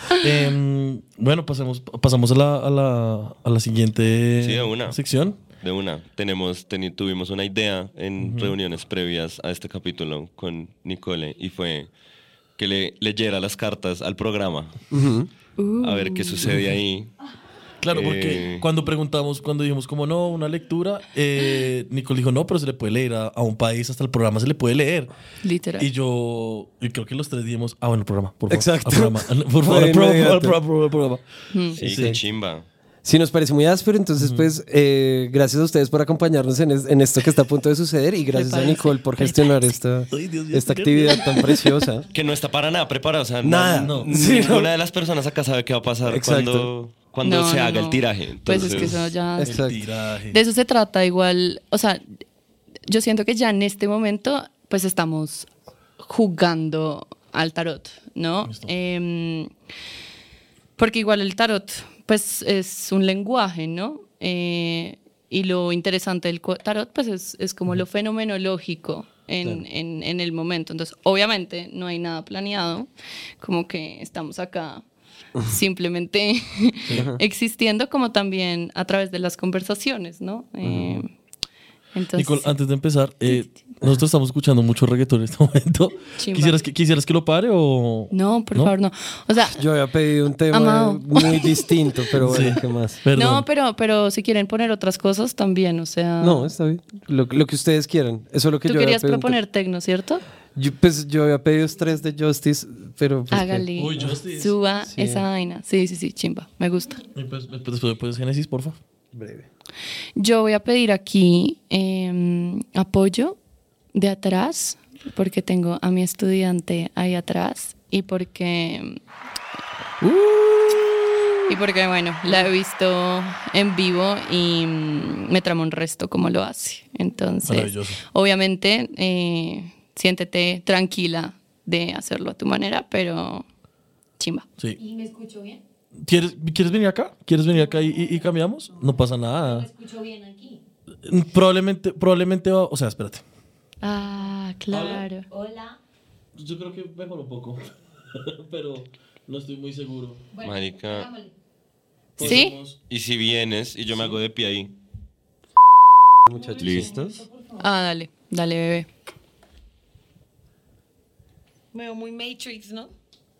S3: Em, bueno, pasemos, pasamos a la, a la, a la siguiente
S5: Sí, de una.
S3: sección.
S5: De una. Tenemos, teni- tuvimos una idea en reuniones previas a este capítulo con Nicole y fue que le leyera las cartas al programa. A ver qué sucede ahí.
S3: Claro, porque
S5: Eh.
S3: cuando preguntamos, cuando dijimos como no, una lectura, eh, Nicole dijo no, pero se le puede leer a, a un país, hasta el programa se le puede leer.
S4: Literal.
S3: Y yo, y creo que los tres dijimos, ah, bueno, el programa, por favor.
S6: Exacto.
S3: Al programa, por favor,
S6: De
S3: al programa,
S6: inmediato.
S3: al programa, al programa.
S5: Sí,
S3: Sí.
S5: qué chimba.
S6: Sí, nos parece muy áspero, entonces pues eh, gracias a ustedes por acompañarnos en, es- en esto que está a punto de suceder y gracias a
S4: Prepárense,
S6: Nicole por gestionar esta,
S3: Ay, Dios mío,
S6: esta
S3: qué
S6: actividad tan preciosa.
S5: Que no está para nada preparado. O sea,
S6: Nada.
S5: no,
S3: No.
S6: Sí,
S5: ninguna
S6: no.
S5: de las personas acá sabe qué va a pasar
S6: Exacto.
S5: cuando, cuando
S4: No,
S5: se
S4: no,
S5: haga
S4: no.
S5: el tiraje.
S4: Pues es que
S5: Entonces,
S4: eso ya...
S6: Exacto.
S3: El tiraje.
S4: De eso se trata igual, o sea, yo siento que ya en este momento pues estamos jugando al tarot, ¿no? Em, porque igual el tarot pues es un lenguaje, ¿no? Eh, y lo interesante del co- tarot pues es, es como lo fenomenológico en, en, en el momento. Entonces, obviamente no hay nada planeado, como que estamos acá simplemente existiendo, como también a través de las conversaciones, ¿no? Eh, entonces,
S3: Nicole, antes de empezar, eh, nosotros estamos escuchando mucho reggaetón en este momento.
S4: Chimba.
S3: ¿Quisieras que, ¿Quisieras que lo pare o...?
S4: no, por
S3: ¿No?
S4: favor, no. O sea,
S6: Yo había pedido un tema
S4: Amado.
S6: muy distinto, pero bueno,
S3: Sí.
S6: ¿qué más?
S3: Perdón.
S4: no, pero, pero si quieren poner otras cosas también, o sea...
S6: No, está bien. Lo, lo que ustedes quieran. Eso es lo que
S4: Tú
S6: yo había
S4: querías
S6: pedido.
S4: proponer tecno, ¿cierto?
S6: Yo, pues yo había pedido tres de Justice, pero pues,
S4: Hágale.
S3: Uy, Justice.
S4: Suba
S6: Sí.
S4: esa vaina. Sí, sí, sí, chimba. Me gusta.
S3: Y pues, después, después Génesis, porfa.
S6: que breve.
S4: Yo voy a pedir aquí eh, apoyo de atrás, porque tengo a mi estudiante ahí atrás y porque... Y porque, bueno, la he visto en vivo y mm, me trama un resto cómo lo hace. Entonces,
S3: Maravilloso.
S4: obviamente, eh, siéntete tranquila de hacerlo a tu manera, pero chimba.
S3: Sí.
S7: ¿Y me escucho bien?
S3: ¿Quieres, ¿Quieres venir acá? ¿Quieres venir acá y, y- y cambiamos? No pasa
S7: ¿Me
S3: nada.
S7: escucho bien aquí?
S3: Probablemente, probablemente va... O sea, espérate.
S4: Ah, claro.
S7: Hola.
S3: Yo creo que mejor un poco. Pero no estoy muy seguro.
S7: Bueno,
S5: Marica.
S7: hagámosle.
S4: ¿Sí?
S5: Y si vienes y yo me hago de pie ahí.
S6: Muchachos.
S5: ¿Listos?
S4: Ah, dale, dale, bebé.
S8: Me veo muy Matrix, ¿no?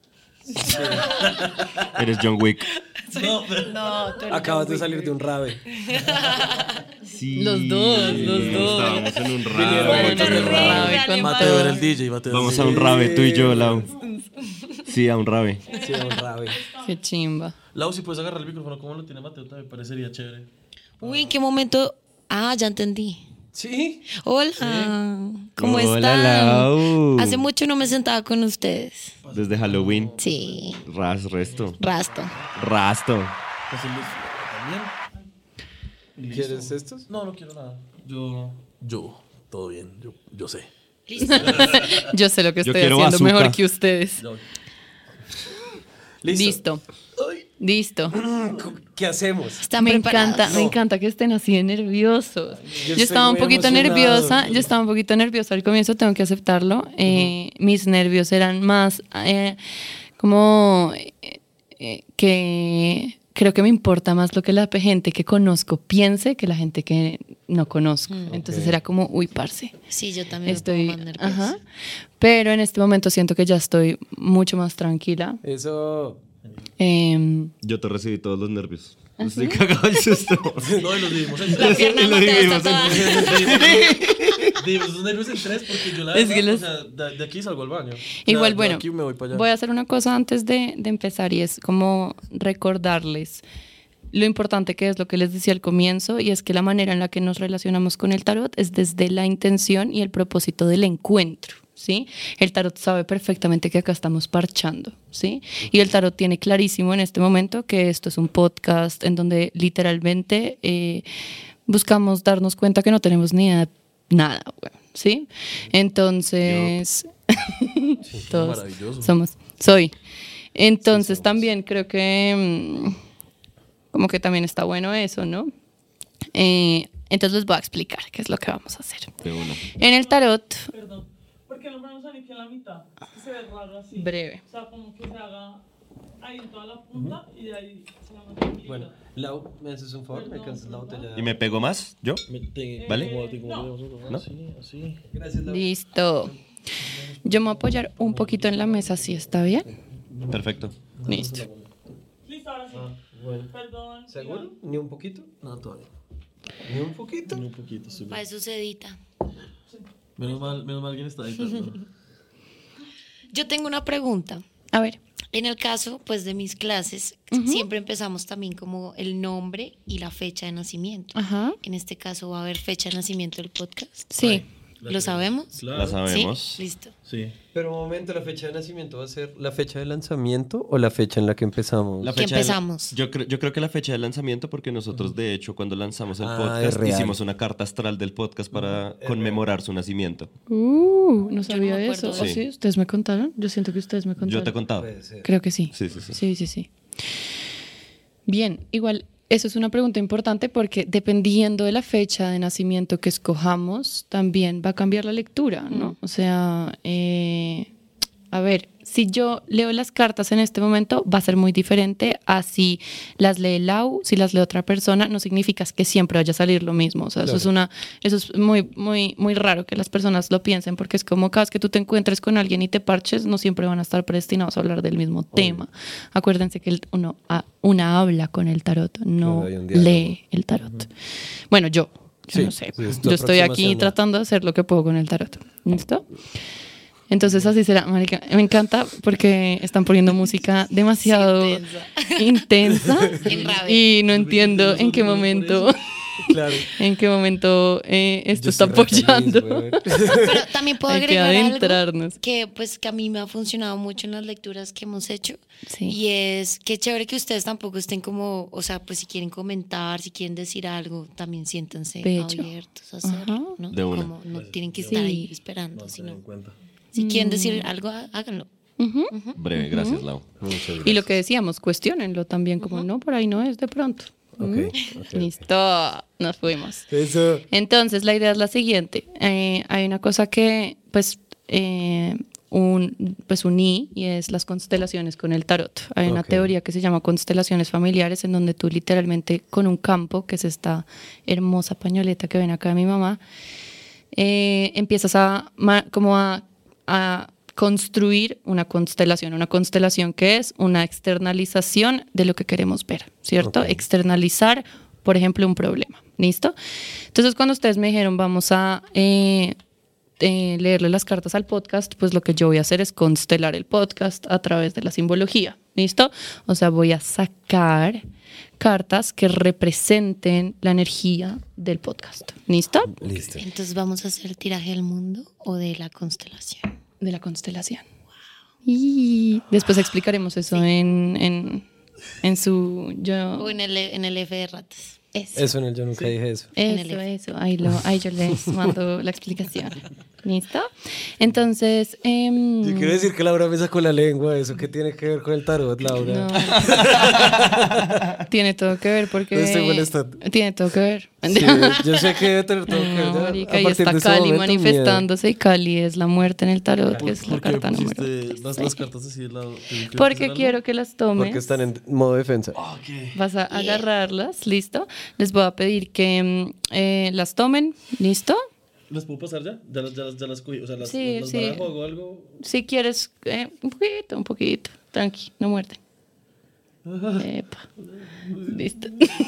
S5: Eres John Wick.
S3: No, pero...
S8: No, tú eres
S6: Acabas
S8: John
S6: de
S8: Wick.
S6: salir de un rave.
S5: Sí.
S4: Los dos, los dos.
S5: Estábamos en un
S6: Vinieron
S5: rave.
S6: muchos
S8: Re,
S4: rave
S8: dale,
S4: con
S3: Mateo
S8: man.
S3: era el D J. Mateo era
S5: Vamos
S3: el
S5: a un
S3: D J.
S5: rave, tú y yo, Lau. Sí, a un rave.
S6: Sí, un rave.
S4: Qué chimba.
S3: Lau, si puedes agarrar el micrófono como lo tiene Mateo, también parecería chévere.
S8: Uy, ¿en qué momento? Ah, ya entendí.
S6: Sí.
S8: Hola, ¿cómo
S5: Hola,
S8: están?
S5: Lau.
S8: Hace mucho no me sentaba con ustedes.
S5: Desde Halloween.
S8: Sí,
S5: Ras, resto.
S8: rasto.
S5: Rasto.
S3: Pues el también.
S6: ¿Quieres estos?
S3: No, no quiero nada. Yo, yo, todo bien. Yo, yo sé.
S8: Listo.
S4: Yo sé lo que
S5: Yo
S4: estoy
S5: quiero
S4: haciendo
S5: bazooka.
S4: mejor que ustedes.
S3: Yo-
S4: Listo. Listo.
S6: ¿Qué hacemos?
S8: ¿Están
S4: Me
S8: preparados?
S4: encanta, me encanta que estén así de nerviosos. Yo,
S6: estoy
S4: estaba un
S6: muy
S4: poquito
S6: emocionado.
S4: nerviosa, yo estaba un poquito nerviosa al comienzo, tengo que aceptarlo. Eh, mis nervios eran más eh, como eh, eh, que creo que me importa más lo que la gente que conozco piense que la gente que no conozco. Entonces era como, uy, parce.
S8: Sí, yo también
S4: Estoy,
S8: me pongo más nerviosa.
S4: ajá. Pero en este momento siento que ya estoy mucho más tranquila.
S6: Eso.
S4: Em,
S5: Yo te recibí todos los nervios. Estoy cagado el susto.
S3: No, y los dividimos en
S8: La
S3: tres.
S8: pierna de
S5: Lo
S8: Mateo
S5: dividimos
S8: está toda...
S3: Dividimos los nervios en tres porque yo la
S4: Es que
S3: verdad,
S4: los-
S3: o sea, de, de aquí salgo al baño.
S4: Igual,
S3: O sea, yo
S4: bueno,
S3: aquí me voy para allá.
S4: voy a hacer una cosa antes de, de empezar y es como recordarles lo importante que es lo que les decía al comienzo y es que la manera en la que nos relacionamos con el tarot es desde la intención y el propósito del encuentro, ¿sí? El tarot sabe perfectamente que acá estamos parchando, ¿sí? Y el tarot tiene clarísimo en este momento que esto es un podcast en donde literalmente eh, buscamos darnos cuenta que no tenemos ni idea de nada, güey, ¿sí? Entonces, todos
S3: maravilloso.
S4: somos, soy. Entonces también creo que mm, como que también está bueno eso, ¿no? Eh, entonces les voy a explicar qué es lo que vamos a hacer.
S5: De una.
S4: En el tarot,
S9: Perdón. ¿Por qué no ponemos a Nicky en la mitad? Es que se ve raro así.
S4: breve.
S9: O sea, como que se haga ahí en toda la punta y de ahí se la mantengo.
S6: Bueno, Lau, ¿me haces un favor? ¿Me alcanzas la botella?
S5: ¿Y me pego más? ¿Yo?
S3: Me- te-
S5: ¿Vale?
S3: como- te- como-
S5: ¿No?
S3: Así, así.
S6: Gracias, Lau.
S4: Listo. Yo me voy a apoyar un poquito en la mesa, ¿sí está bien?
S5: Perfecto.
S4: Listo.
S9: Listo, ahora sí.
S6: Bueno.
S9: Perdón.
S6: ¿Seguro? ¿Ni un poquito?
S3: No, todavía.
S6: ¿Ni un poquito?
S3: Ni un poquito, sí.
S8: Para eso se edita.
S3: Menos mal, menos mal alguien está ahí.
S8: Yo tengo una pregunta.
S4: A ver.
S8: En el caso, pues, de mis clases, siempre empezamos también como el nombre y la fecha de nacimiento.
S4: Ajá.
S8: En este caso va a haber fecha de nacimiento del podcast.
S4: Sí.
S8: ¿Lo sabemos?
S5: La sabemos.
S8: Sí, listo.
S3: Sí.
S6: Pero un momento, ¿la fecha de nacimiento va a ser la fecha de lanzamiento o la fecha en la que empezamos?
S5: La
S8: Que
S5: fecha de-
S8: empezamos.
S5: yo, creo, yo creo que la fecha de lanzamiento, porque nosotros, de hecho, cuando lanzamos el
S6: Ah,
S5: podcast,
S6: es real.
S5: hicimos una carta astral del podcast para conmemorar su nacimiento.
S4: Uh, no sabía
S8: me
S4: eso.
S8: acuerdo
S4: ¿O
S5: de
S4: sí?
S5: eso.
S4: ¿Ustedes me contaron? Yo siento que ustedes me contaron.
S5: Yo te he contado.
S6: Puede ser.
S4: Creo que sí.
S5: Sí, sí, sí.
S4: Sí, sí, sí. Bien, igual, eso es una pregunta importante porque dependiendo de la fecha de nacimiento que escojamos, también va a cambiar la lectura, ¿no? O sea, eh, a ver, si yo leo las cartas en este momento, va a ser muy diferente a si las lee Lau, si las lee otra persona, no significa que siempre vaya a salir lo mismo. O sea, eso es una, eso es muy, muy, muy raro que las personas lo piensen, porque es como cada vez que tú te encuentres con alguien y te parches, no siempre van a estar predestinados a hablar del mismo tema. Acuérdense que el- uno, a- una habla con el tarot, no
S6: Claro, hay un diálogo.
S4: lee el tarot. Bueno, yo, yo
S6: Sí,
S4: no sé.
S6: sí, es tu
S4: Yo estoy aquí
S6: aproximación, ¿no?
S4: tratando de hacer lo que puedo con el tarot. ¿Listo? Entonces así será, marica. Me encanta porque están poniendo música demasiado intensa,
S8: En rave.
S4: y no entiendo en qué momento,
S6: Claro.
S4: en qué momento eh, esto
S6: Yo
S4: está
S6: estoy re feliz,
S4: apoyando.
S6: güey.
S8: Pero también puedo
S4: Hay que
S8: agregar algo
S4: adentrarnos.
S8: que pues que a mí me ha funcionado mucho en las lecturas que hemos hecho.
S4: Sí.
S8: Y es que chévere que ustedes tampoco estén como, o sea, pues si quieren comentar, si quieren decir algo, también siéntanse
S4: Bello.
S8: abiertos a hacerlo,
S4: Ajá.
S8: ¿no?
S5: De una.
S8: Como no tienen que
S4: Sí.
S8: estar ahí esperando,
S3: No,
S8: sino
S3: en cuenta.
S8: si quieren
S4: Mm.
S8: decir algo, há- háganlo.
S4: Ujú.
S5: Breve, gracias, Lau.
S6: Muchas gracias.
S4: Y lo que decíamos, cuestionenlo también, como no, por ahí no es de pronto.
S6: Ok,
S4: ¿Mm?
S6: ok,
S4: Listo, nos fuimos.
S6: Eso.
S4: Entonces, la idea es la siguiente. Eh, hay una cosa que, pues, eh, un, pues uní y es las constelaciones con el tarot. Hay una
S6: Ok.
S4: teoría que se llama constelaciones familiares, en donde tú literalmente con un campo, que es esta hermosa pañoleta que ven acá de mi mamá, eh, empiezas a, ma- como a, a construir una constelación. Una constelación que es una externalización de lo que queremos ver, ¿cierto?
S6: Ok.
S4: Externalizar, por ejemplo, un problema. ¿Listo? Entonces, cuando ustedes me dijeron, vamos a eh, eh, leerle las cartas al podcast, pues lo que yo voy a hacer es constelar el podcast a través de la simbología. ¿Listo? O sea, voy a sacar cartas que representen la energía del podcast. ¿Listo?
S6: Listo.
S8: Entonces vamos a hacer tiraje del mundo o de la constelación.
S4: De la constelación. Y después explicaremos eso en, en, en su... Yo,
S8: O en el, en el F de ratas.
S4: eso.
S6: Eso en el yo nunca dije eso.
S8: en el
S4: Eso,
S8: F.
S4: eso. Ahí, lo, ahí yo les mando la explicación. ¿Listo? Entonces... em,
S6: Yo quiero decir que Laura me sacó la lengua. ¿Eso qué tiene que ver con el tarot, Laura?
S4: no. Tiene todo que ver porque...
S6: No estoy molestando.
S4: Tiene todo que ver.
S6: Sí, yo sé que debe tener todo que ver.
S4: No,
S6: ya.
S4: marica,
S6: A
S4: ahí
S6: partir
S4: está
S6: de ese
S4: Cali
S6: momento,
S4: manifestándose y Cali es la muerte en el tarot, que es la
S3: ¿Por qué
S4: carta número
S3: pusiste las,
S4: seis.
S3: las cartas así de lado? ¿Te- te-
S4: Porque
S3: te-
S4: quiero que las
S6: miedo.
S4: tomes.
S6: Porque están en modo defensa.
S4: Vas a agarrarlas, ¿listo? Les voy a pedir que mm, eh, las tomen, ¿listo?
S3: ¿Las puedo pasar ya? ¿Ya las, ya las, ya las cogí? O sea, las,
S4: Sí,
S3: las
S4: sí.
S3: barajo o algo.
S4: Si quieres, eh, un poquito, un poquito. Tranqui, no muerden. Epa. Listo.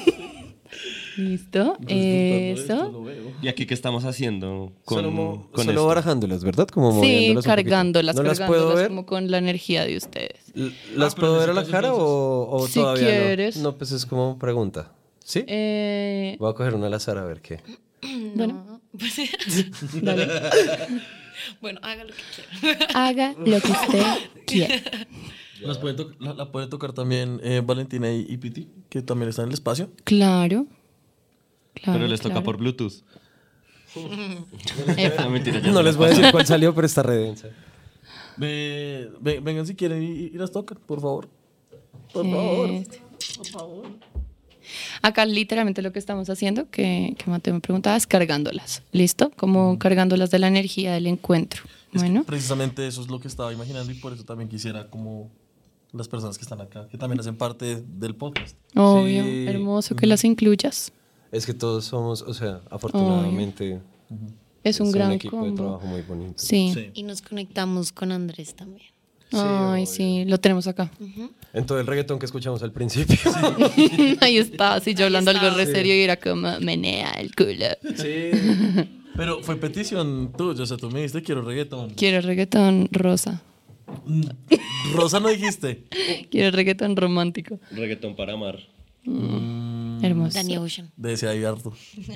S4: ¿Listo? Eso.
S3: Lo veo.
S5: ¿Y aquí qué estamos haciendo con,
S6: Solo, mo-
S5: con
S6: solo
S5: esto?
S6: barajándolas, ¿verdad? Como
S4: Sí,
S6: moviéndolas un poquito.
S4: cargándolas,
S6: ¿No las
S4: cargándolas
S6: puedo ver?
S4: como con la energía de ustedes.
S6: L- ¿Las
S3: Ah, pero
S6: puedo
S3: en
S6: ver a
S3: ese
S6: la
S3: caso,
S6: cara
S3: entonces-
S6: o, o
S4: Si
S6: todavía
S4: quieres.
S6: no? No, pues es como pregunta. ¿Sí?
S4: Eh,
S6: Voy a coger una al azar a ver qué.
S4: bueno,
S8: No, pues,
S4: dale.
S8: bueno, haga lo que quiera.
S4: Haga lo que usted quiera.
S3: Las puede to- la, la puede tocar también eh, Valentina y, y Piti, que también están en el espacio.
S4: Claro. Claro,
S5: Pero les toca
S4: claro.
S5: por Bluetooth.
S4: Epa.
S5: No, mentira, ya
S6: No
S5: se
S6: les
S5: me
S6: voy a
S5: pasó.
S6: decir cuál salió, pero está redensa.
S3: Ve- ve- vengan si quieren y, y las tocan, por favor. Por favor.
S4: Este. Acá literalmente lo que estamos haciendo, que, que Mateo me preguntaba, es cargándolas. ¿Listo? Como cargándolas de la energía del encuentro.
S3: Es que
S4: Bueno,
S3: precisamente eso es lo que estaba imaginando y por eso también quisiera como las personas que están acá, que también hacen parte del podcast.
S4: Obvio,
S6: Sí.
S4: hermoso que las incluyas.
S6: Es que todos somos, o sea, afortunadamente
S4: Es un
S6: es
S4: gran
S6: un equipo de
S4: combo.
S6: trabajo muy bonito.
S4: Sí.
S3: Sí.
S8: Y nos conectamos con Andrés también.
S4: Ay,
S6: obvio.
S4: sí, lo tenemos acá.
S6: En todo el reggaetón que escuchamos al principio.
S4: Ahí está, así yo hablando algo re
S8: está.
S4: serio y era como, menea el culo.
S6: Sí.
S3: Pero fue petición tuya, o sea, tú me dijiste quiero reggaetón.
S4: Quiero reggaetón rosa.
S3: Rosa no dijiste.
S4: Quiero reggaetón romántico.
S5: Reggaetón para amar.
S4: Hermoso.
S8: Danny Ocean.
S3: Decía ahí harto.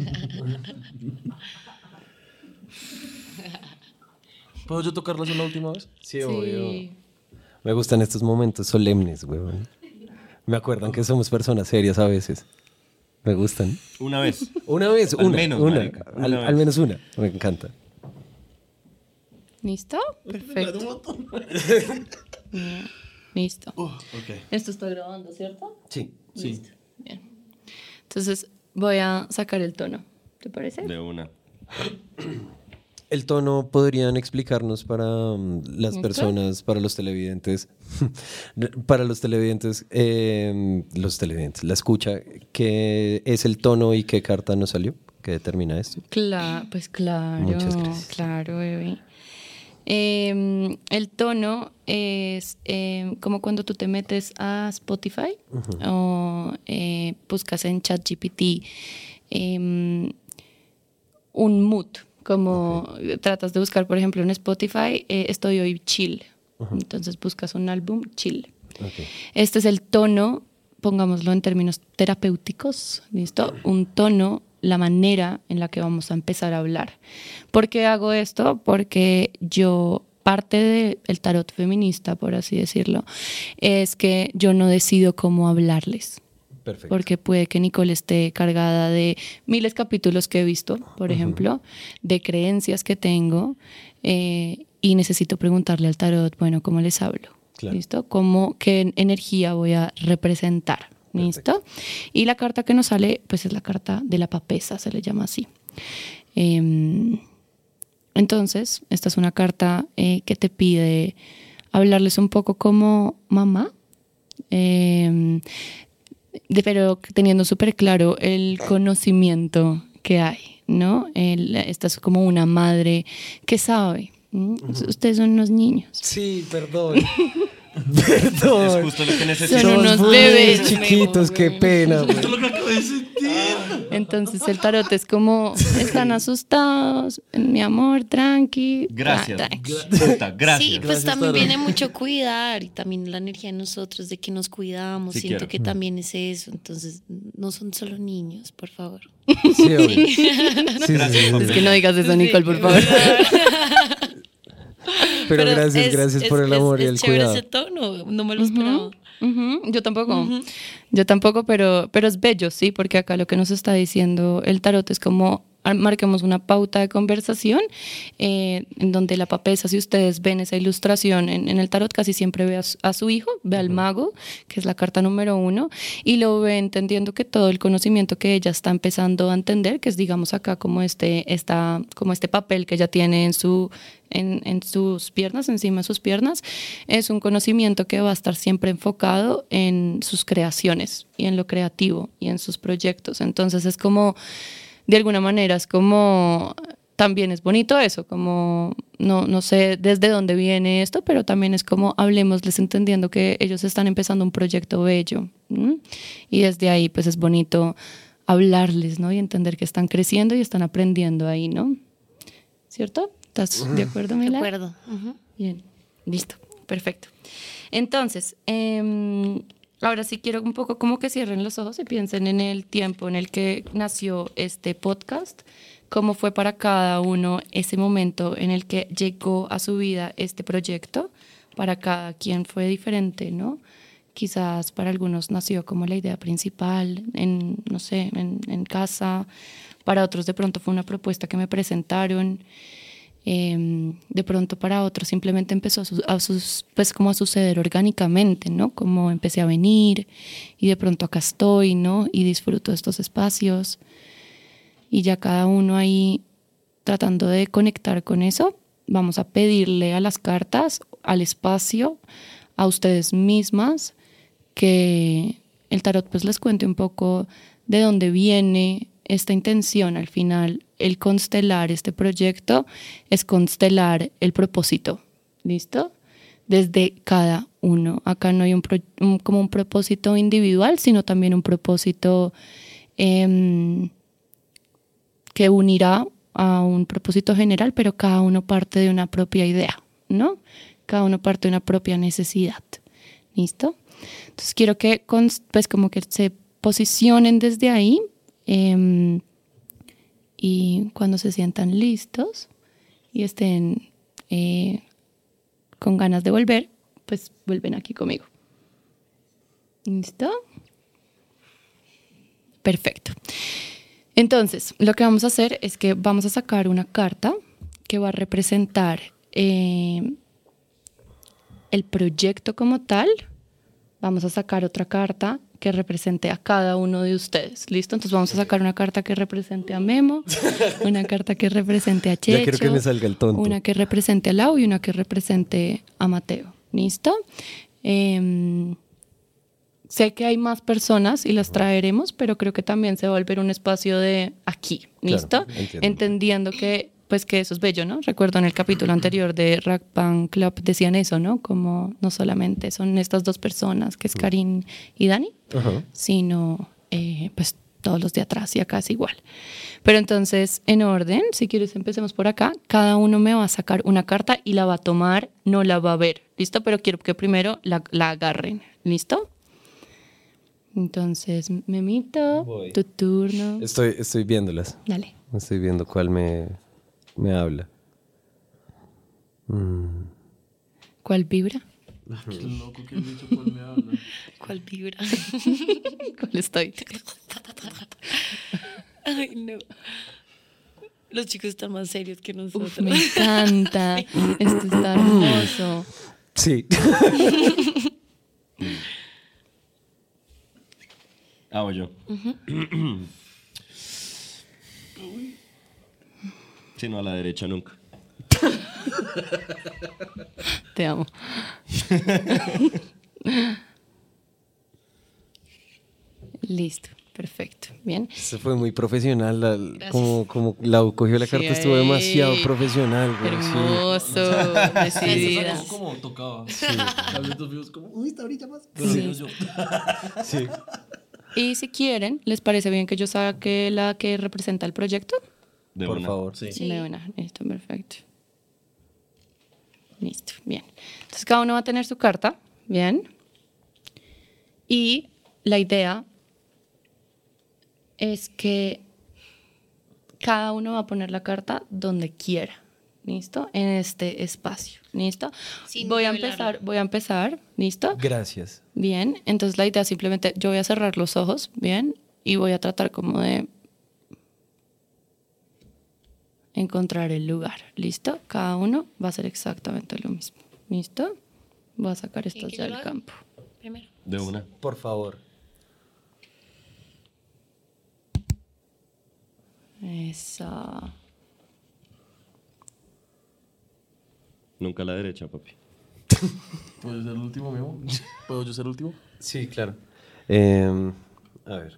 S3: ¿Puedo yo tocarlas una última vez?
S6: Sí, obvio. Me gustan estos momentos solemnes, weón. Me acuerdan que somos personas serias a veces. Me gustan.
S5: Una vez.
S6: Una vez,
S5: Al
S6: una.
S5: menos,
S6: una.
S5: marica, una
S6: al,
S5: vez.
S6: al menos una. Me encanta.
S4: ¿Listo? Perfecto. Bien. Listo.
S3: Ok.
S4: Esto está grabando, ¿cierto?
S6: Sí.
S3: Sí.
S4: Bien. Entonces voy a sacar el tono. ¿Te parece?
S5: De una.
S6: El tono podrían explicarnos para um, las
S4: ¿Listo?
S6: personas, para los televidentes, para los televidentes, eh, los televidentes, la escucha, ¿qué es el tono y qué carta nos salió? ¿Qué determina esto?
S4: Claro, pues claro.
S6: Muchas gracias.
S4: Claro, bebé. Eh, el tono es eh, como cuando tú te metes a Spotify o eh, buscas en ChatGPT eh, un mood, como tratas de buscar, por ejemplo, en Spotify, eh, estoy hoy chill. Entonces buscas un álbum chill.
S6: Okay.
S4: Este es el tono, pongámoslo en términos terapéuticos, ¿listo? Un tono, la manera en la que vamos a empezar a hablar. ¿Por qué hago esto? Porque yo, parte del tarot feminista, por así decirlo, es que yo no decido cómo hablarles.
S6: Perfecto.
S4: Porque puede que Nicole esté cargada de miles capítulos que he visto, por ejemplo, de creencias que tengo, eh, y necesito preguntarle al tarot, bueno, ¿cómo les hablo?
S6: Claro.
S4: ¿Listo? ¿Cómo, qué energía voy a representar? ¿Listo? Y la carta que nos sale, pues es la carta de la papesa, se le llama así. Eh, entonces, esta es una carta eh, que te pide hablarles un poco como mamá, eh, de, pero teniendo súper claro el conocimiento que hay, ¿no? El, esta es como una madre que sabe. ¿Mm? Ustedes son unos niños.
S6: Sí, perdón. Perdón.
S5: Es justo lo que necesito.
S4: Son unos
S6: muy
S4: bebés.
S6: chiquitos, qué pena. güey.
S4: Entonces el tarot es como, están asustados, mi amor, tranqui.
S5: Gracias.
S4: tra- tranqui.
S5: Puta, gracias.
S8: Sí, pues
S3: Gracias,
S8: también
S3: Taro.
S8: viene mucho cuidar y también la energía de nosotros, de que nos cuidamos.
S5: Sí,
S8: Siento
S5: quiero.
S8: que también es eso. Entonces, no son solo niños, por favor.
S6: Sí, obvio. Sí, sí, sí, sí.
S4: Es que no digas eso, Nicole, por favor.
S6: Pero, gracias,
S8: es-
S6: gracias
S8: es-
S6: por el
S8: es-
S6: amor y
S8: es
S6: el
S8: chévere
S6: cuidado.
S8: ese tono, no me lo esperaba.
S4: Ujú, yo tampoco, yo tampoco, pero, pero es bello, sí, porque acá lo que nos está diciendo el tarot es como ah, marquemos una pauta de conversación eh, en donde la papesa, si ustedes ven esa ilustración en, en el tarot, casi siempre ve a su, a su hijo, ve al mago, que es la carta número uno, y lo ve entendiendo que todo el conocimiento que ella está empezando a entender, que es digamos acá como este, esta, como este papel que ella tiene en su En, en sus piernas, encima de sus piernas, es un conocimiento que va a estar siempre enfocado en sus creaciones y en lo creativo y en sus proyectos. Entonces es como, de alguna manera, es como, también es bonito eso, como, no, no sé desde dónde viene esto, pero también es como, hablemosles entendiendo que ellos están empezando un proyecto bello. ¿m? Y desde ahí, pues es bonito hablarles, ¿no? Y entender que están creciendo y están aprendiendo ahí, ¿no? ¿Cierto? ¿Estás de acuerdo,
S8: De
S4: Mela?
S8: acuerdo. Ujú.
S4: Bien, listo, perfecto. Entonces, eh, ahora sí quiero un poco como que cierren los ojos y piensen en el tiempo en el que nació este podcast, cómo fue para cada uno ese momento en el que llegó a su vida este proyecto. Para cada quien fue diferente, ¿no? Quizás para algunos nació como la idea principal, en, no sé, en, en casa. Para otros de pronto fue una propuesta que me presentaron. Eh, de pronto para otros simplemente empezó a, su, a sus, pues como a suceder orgánicamente, ¿no? Como empecé a venir y de pronto acá estoy, ¿no? Y disfruto de estos espacios y ya cada uno ahí tratando de conectar con eso, vamos a pedirle a las cartas, al espacio, a ustedes mismas que el tarot pues les cuente un poco de dónde viene esta intención. Al final, el constelar este proyecto es constelar el propósito, ¿listo? Desde cada uno. Acá no hay un, pro, un como un propósito individual, sino también un propósito eh, que unirá a un propósito general, pero cada uno parte de una propia idea, ¿no? Cada uno parte de una propia necesidad, ¿listo? Entonces quiero que pues como que se posicionen desde ahí eh, y cuando se sientan listos y estén eh, con ganas de volver, pues vuelven aquí conmigo. ¿Listo? Perfecto. Entonces, lo que vamos a hacer es que vamos a sacar una carta que va a representar eh, el proyecto como tal. Vamos a sacar otra carta que represente a cada uno de ustedes. ¿Listo? Entonces vamos a sacar una carta que represente a Memo, una carta que represente a Checho,
S6: ya quiero que me salga el tonto.
S4: Una que represente a Lau y una que represente a Mateo. ¿Listo? Eh, sé que hay más personas y las traeremos, pero creo que también se va a volver un espacio de aquí. ¿Listo?
S6: Claro, entiendo.
S4: Entendiendo que pues que eso es bello, ¿no? Recuerdo en el capítulo anterior de Rack Band Club decían eso, ¿no? Como no solamente son estas dos personas, que es Karin y Dani, uh-huh. sino eh, pues todos los de atrás y acá es igual. Pero entonces, en orden, si quieres empecemos por acá, cada uno me va a sacar una carta y la va a tomar, no la va a ver, ¿listo? Pero quiero que primero la, la agarren, ¿listo? Entonces, Memito, Voy. tu turno.
S6: Estoy, estoy viéndolas.
S4: Dale.
S6: Estoy viendo cuál me... me habla. Mm.
S4: ¿Cuál vibra?
S3: Qué loco que el dicho cuál me habla.
S8: ¿Cuál vibra?
S4: ¿Cuál estoy?
S8: Ay, no. Los chicos están más serios que nosotros.
S4: Uf, me encanta. Esto está hermoso.
S6: Sí.
S5: Hago yo. Uh-huh. Sino a la derecha nunca.
S4: Te amo. Listo, perfecto. Bien.
S6: Se fue muy profesional. La, como, como la cogió la carta, sí, estuvo demasiado profesional. Güey,
S4: hermoso, sí. decidida.
S3: Como tocaba. Sí. Como, uy, está ahorita más.
S4: Sí.
S6: Sí.
S4: Y si quieren, ¿les parece bien que yo saque la que representa el proyecto?
S5: De
S6: Por
S5: una.
S6: favor.
S4: Sí. sí. De una. Listo, perfecto. Listo, bien. Entonces cada uno va a tener su carta, bien. Y la idea es que cada uno va a poner la carta donde quiera, ¿listo? En este espacio, ¿listo?
S8: Sin
S4: voy a
S8: revelarlo.
S4: empezar, voy a empezar, ¿listo?
S6: Gracias.
S4: Bien, entonces la idea simplemente, yo voy a cerrar los ojos, bien, y voy a tratar como de encontrar el lugar, ¿listo? Cada uno va a hacer exactamente lo mismo, ¿listo? Voy a sacar estos ya del campo.
S8: Primero.
S5: De una.
S6: Por favor.
S4: Esa.
S5: Nunca a la derecha, papi.
S3: ¿Puedo ser el último, Memo? ¿Puedo yo ser el último?
S6: Sí, claro. Eh, a ver.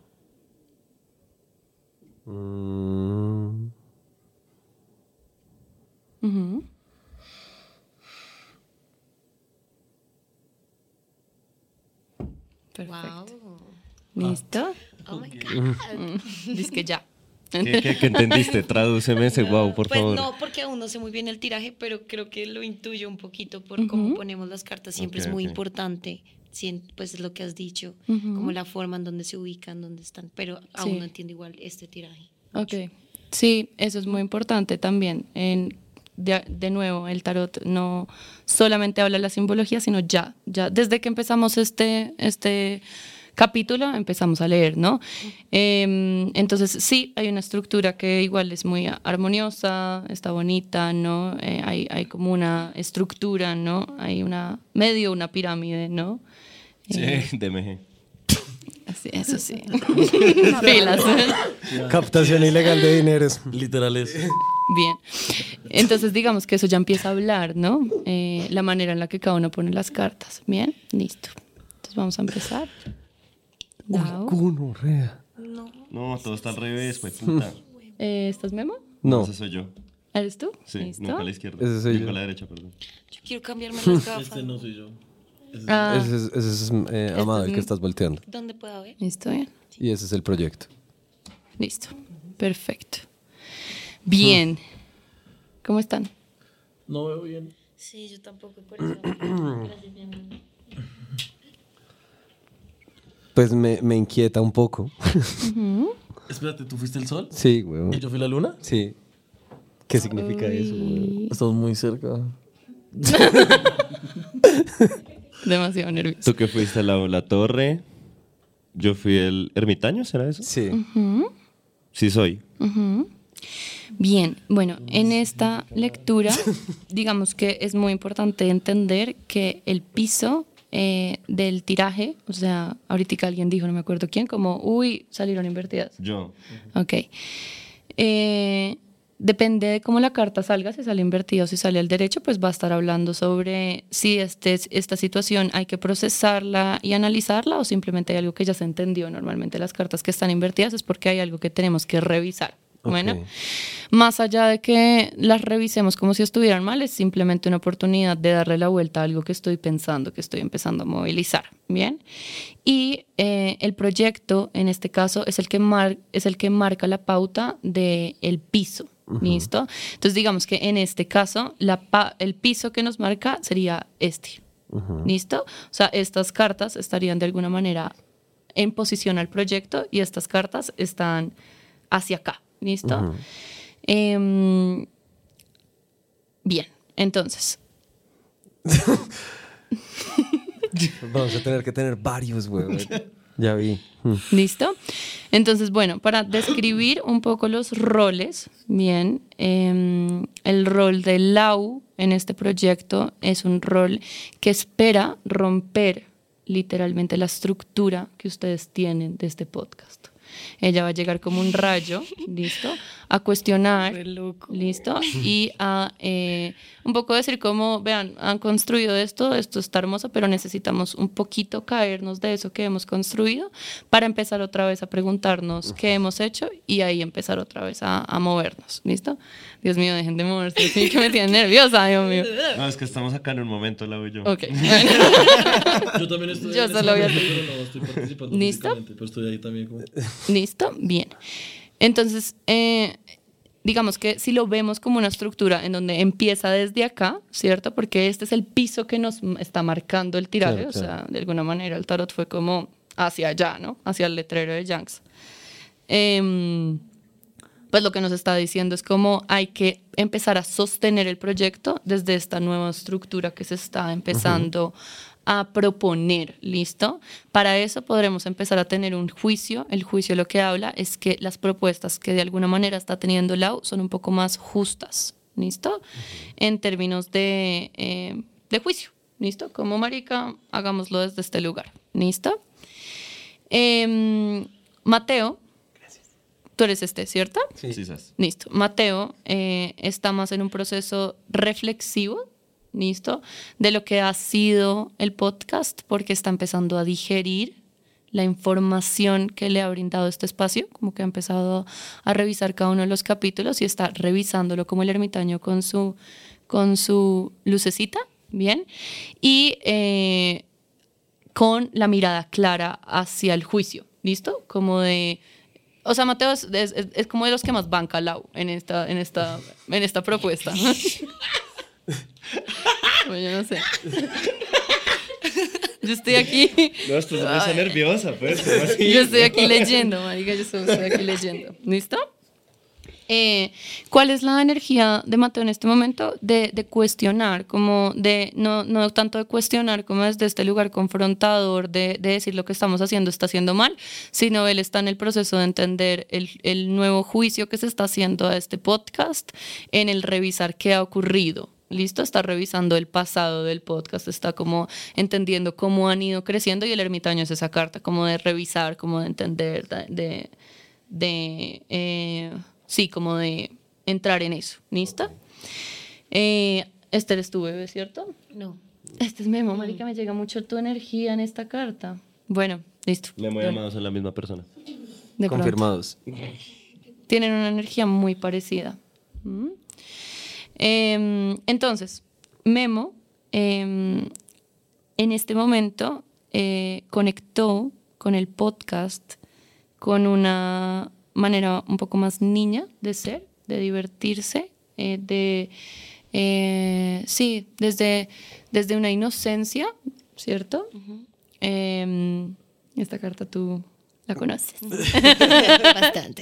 S6: Mm.
S4: Uh-huh. Perfecto.
S8: Wow.
S4: ¿Listo?
S8: Oh my God.
S4: Dice que ya.
S5: ¿Qué, qué, qué entendiste? Tradúceme ese wow, por
S8: pues
S5: favor.
S8: no, porque aún no sé muy bien el tiraje, pero creo que lo intuyo un poquito por uh-huh. cómo ponemos las cartas. Siempre
S5: Okay,
S8: es muy
S5: okay.
S8: importante, pues es lo que has dicho,
S4: Uh-huh.
S8: como la forma en donde se ubican, dónde están, pero aún
S4: Sí.
S8: no entiendo igual este tiraje.
S4: Ok. Sí, eso es muy importante también. En, de, de nuevo, el tarot no solamente habla de la simbología, sino ya, ya desde que empezamos este, este capítulo empezamos a leer, ¿no? Eh, entonces sí, hay una estructura que igual es muy armoniosa, está bonita, ¿no? Eh, hay, hay como una estructura, ¿no? Hay una medio una pirámide, ¿no?
S5: Sí,
S4: Eh,
S5: D M G.
S4: sí, eso sí. Filas.
S6: Captación ilegal de dineros.
S3: Literal es.
S4: Bien. Entonces, digamos que eso ya empieza a hablar, ¿no? Eh, la manera en la que cada uno pone las cartas. Bien, listo. Entonces, vamos a empezar. Dao.
S6: Gonorrea.
S5: No, todo está al revés, pues puta.
S4: Eh, ¿Estás Memo?
S6: No,
S5: Ese soy yo.
S4: ¿Eres tú?
S5: Sí,
S4: ¿Listo?
S5: nunca a la izquierda.
S6: Ese soy
S5: nunca
S6: yo.
S5: a la derecha, perdón.
S8: Yo quiero cambiarme las gafas.
S3: Este no soy yo.
S4: Ah,
S6: ese es, ese es eh, Amado, el que estás volteando.
S8: ¿Dónde puedo ver?
S4: listo, bien.
S6: Y ese es el proyecto.
S4: Listo. Perfecto. Bien. ¿Cómo están?
S3: No veo bien.
S8: Sí, yo tampoco, por eso. Gracias, mi amor.
S6: Pues me, me inquieta un poco.
S3: Espérate, ¿tú fuiste el sol?
S6: Sí, weón.
S3: ¿Y yo fui la luna?
S6: Sí. ¿Qué significa eso, weón?
S3: Estamos muy cerca.
S4: Demasiado nervioso.
S5: Tú que fuiste a la, la torre, yo fui el ermitaño, ¿será eso?
S6: Sí.
S5: Sí soy.
S4: Bien, bueno, en esta lectura, digamos que es muy importante entender que el piso eh, del tiraje, o sea, ahorita alguien dijo, no me acuerdo quién, como, uy, salieron invertidas.
S5: Yo.
S4: Ok. Eh, depende de cómo la carta salga, si sale invertida o si sale al derecho, pues va a estar hablando sobre si este, esta situación hay que procesarla y analizarla o simplemente hay algo que ya se entendió. Normalmente las cartas que están invertidas es porque hay algo que tenemos que revisar. Bueno,
S6: Ok.
S4: más allá de que las revisemos como si estuvieran mal, es simplemente una oportunidad de darle la vuelta a algo que estoy pensando, que estoy empezando a movilizar. Bien. Y eh, el proyecto, en este caso, es el que, mar es el que marca la pauta del piso. ¿Listo? Entonces, digamos que en este caso, la pa el piso que nos marca sería este. ¿Listo? O sea, estas cartas estarían de alguna manera en posición al proyecto y estas cartas están hacia acá. ¿Listo?
S6: Ujú.
S4: Em, bien, entonces,
S6: Vamos a tener que tener varios, weón. Ya vi. Mm.
S4: ¿listo? Entonces, bueno, para describir un poco los roles, bien, em, el rol de Lau en este proyecto es un rol que espera romper literalmente la estructura que ustedes tienen de este podcast. Ella va a llegar como un rayo, ¿listo? A cuestionar, ¿listo? Y a eh, un poco decir como, vean, han construido esto, esto está hermoso, pero necesitamos un poquito caernos de eso que hemos construido para empezar otra vez a preguntarnos qué hemos hecho y ahí empezar otra vez a, a movernos, ¿listo? Dios mío, dejen de moverse, sí que me tienen nerviosa, Dios mío.
S5: No, es que estamos acá en un momento, Lau y yo.
S4: Ok.
S3: Yo también estoy
S4: Yo
S3: en
S4: solo voy a
S3: ese
S4: hacer-
S3: momento, pero no estoy participando
S4: ¿Listo?
S3: físicamente, pero estoy ahí también como...
S4: ¿Listo? Bien. Entonces, eh, digamos que si lo vemos como una estructura en donde empieza desde acá, ¿cierto? Porque este es el piso que nos está marcando el tiraje,
S6: Claro,
S4: o
S6: claro.
S4: sea, de alguna manera el tarot fue como hacia allá, ¿no? Hacia el letrero de Yanks. Em, pues lo que nos está diciendo es como hay que empezar a sostener el proyecto desde esta nueva estructura que se está empezando a proponer, ¿listo? Para eso podremos empezar a tener un juicio. El juicio lo que habla es que las propuestas que de alguna manera está teniendo Lau son un poco más justas, ¿listo? En términos de, eh, de juicio, ¿listo? Como marica, hagámoslo desde este lugar, ¿listo? Em, Mateo, tú eres este, ¿cierto?
S5: Sí, sí. Sas.
S4: Listo. Mateo eh, está más en un proceso reflexivo, ¿listo? De lo que ha sido el podcast, porque está empezando a digerir la información que le ha brindado este espacio, como que ha empezado a revisar cada uno de los capítulos y está revisándolo como el ermitaño con su, con su lucecita, ¿bien? Y eh, con la mirada clara hacia el juicio, ¿listo? Como de... O sea, Mateo es, es, es como de los que más banca Lau en esta, en esta, en esta propuesta. Bueno, yo no sé. Yo estoy aquí.
S5: No, estás muy nerviosa, pues. ¿cómo así?
S4: Yo estoy aquí leyendo, marica, yo estoy estoy aquí leyendo. ¿Listo? Eh, ¿Cuál es la energía de Mateo en este momento? De, de cuestionar, como de, no, no tanto de cuestionar como desde este lugar confrontador, de, de decir lo que estamos haciendo está haciendo mal, sino él está en el proceso de entender el, el nuevo juicio que se está haciendo a este podcast, en el revisar qué ha ocurrido. ¿Listo? Está revisando el pasado del podcast, está como entendiendo cómo han ido creciendo y el ermitaño es esa carta, como de revisar, como de entender, de, de, de eh, sí, como de entrar en eso. ¿Listo? Eh, este eres tu bebé, ¿cierto?
S8: No.
S4: Este es Memo, marica, me llega mucho tu energía en esta carta. Bueno, listo.
S5: Memo y Amado son la misma persona.
S4: De pronto.
S6: Confirmados.
S4: Tienen una energía muy parecida. ¿Mm? Eh, entonces, Memo eh, en este momento eh, conectó con el podcast con una manera un poco más niña de ser, de divertirse, eh, de eh, sí, desde, desde una inocencia, ¿cierto? Uh-huh. Eh, esta carta tú la conoces.
S8: Bastante.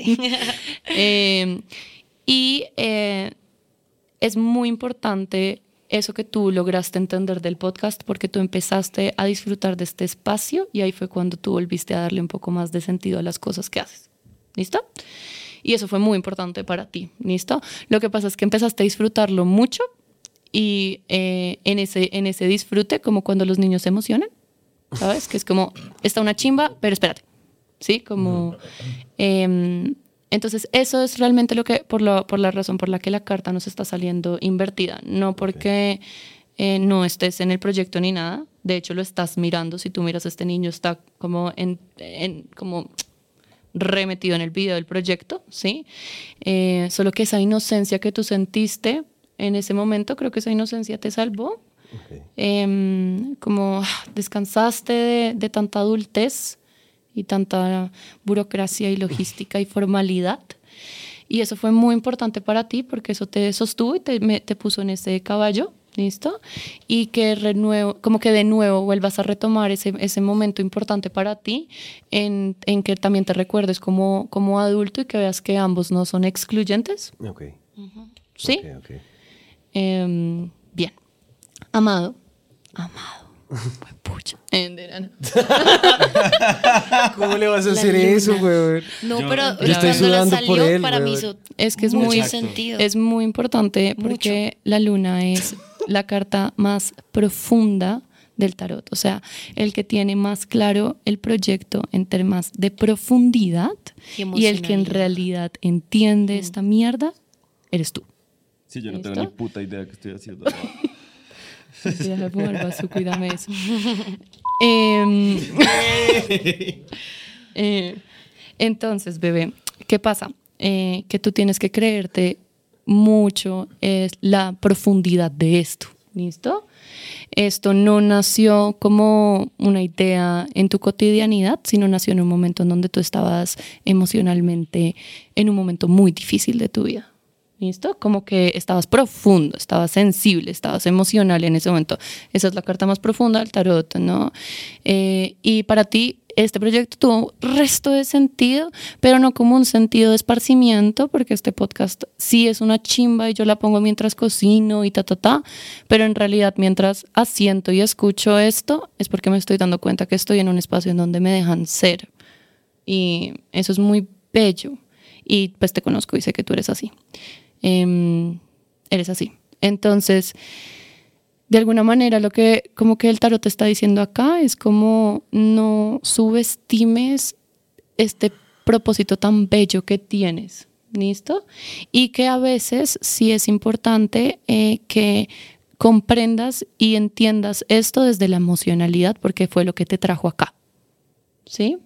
S4: eh, y eh, es muy importante eso que tú lograste entender del podcast, porque tú empezaste a disfrutar de este espacio y ahí fue cuando tú volviste a darle un poco más de sentido a las cosas que haces. ¿Listo? Y eso fue muy importante para ti. ¿Listo? Lo que pasa es que empezaste a disfrutarlo mucho y eh, en, ese, en ese disfrute, como cuando los niños se emocionan, ¿sabes? Que es como, está una chimba, pero espérate. ¿Sí? Como... Eh, entonces, eso es realmente lo que, por, lo, por la razón por la que la carta nos está saliendo invertida. No porque eh, no estés en el proyecto ni nada. De hecho, lo estás mirando. Si tú miras a este niño, está como, en, en, como remetido en el video del proyecto, ¿sí? Eh, solo que esa inocencia que tú sentiste en ese momento, creo que esa inocencia te salvó. Okay. Eh, como descansaste de, de tanta adultez y tanta burocracia y logística y formalidad. Y eso fue muy importante para ti porque eso te sostuvo y te, me, te puso en ese caballo, ¿listo? Y que renuevo, como que de nuevo vuelvas a retomar ese, ese momento importante para ti en, en que también te recuerdes como, como adulto y que veas que ambos no son excluyentes.
S6: Ok.
S4: Uh-huh. ¿Sí?
S6: Okay, okay.
S4: Eh, bien. Amado. Amado. Pucha.
S6: ¿Cómo le vas a hacer eso, güey?
S8: No,
S5: yo,
S8: pero
S6: yo estoy
S8: cuando la
S6: sudando
S8: salió,
S6: por él,
S8: para
S6: güey.
S8: mí hizo
S4: es que es
S8: mucho
S4: muy
S8: sentido.
S4: Es muy importante porque Mucho. La luna es la carta más profunda del tarot, o sea, el que tiene más claro el proyecto en términos de profundidad y, y el que en realidad entiende mm. esta mierda eres tú.
S5: Sí, yo no
S4: ¿Listo?
S5: tengo ni puta idea que estoy haciendo.
S4: Deja de fumar, Basu, cuídame eso. eh, eh, entonces, bebé, ¿qué pasa? Eh, que tú tienes que creerte mucho es la profundidad de esto, ¿listo? Esto no nació como una idea en tu cotidianidad, sino nació en un momento en donde tú estabas emocionalmente en un momento muy difícil de tu vida. ¿Listo? Como que estabas profundo, estabas sensible, estabas emocional en ese momento. Esa es la carta más profunda del tarot, ¿no? Eh, y para ti este proyecto tuvo resto de sentido, pero no como un sentido de esparcimiento, porque este podcast sí es una chimba y yo la pongo mientras cocino y ta, ta, ta, pero en realidad mientras asiento y escucho esto es porque me estoy dando cuenta que estoy en un espacio en donde me dejan ser. Y eso es muy bello. Y pues te conozco y sé que tú eres así. Eh, eres así. Entonces, de alguna manera lo que como que el tarot te está diciendo acá es como no subestimes este propósito tan bello que tienes, ¿listo? Y que a veces sí es importante eh, que comprendas y entiendas esto desde la emocionalidad porque fue lo que te trajo acá, ¿sí?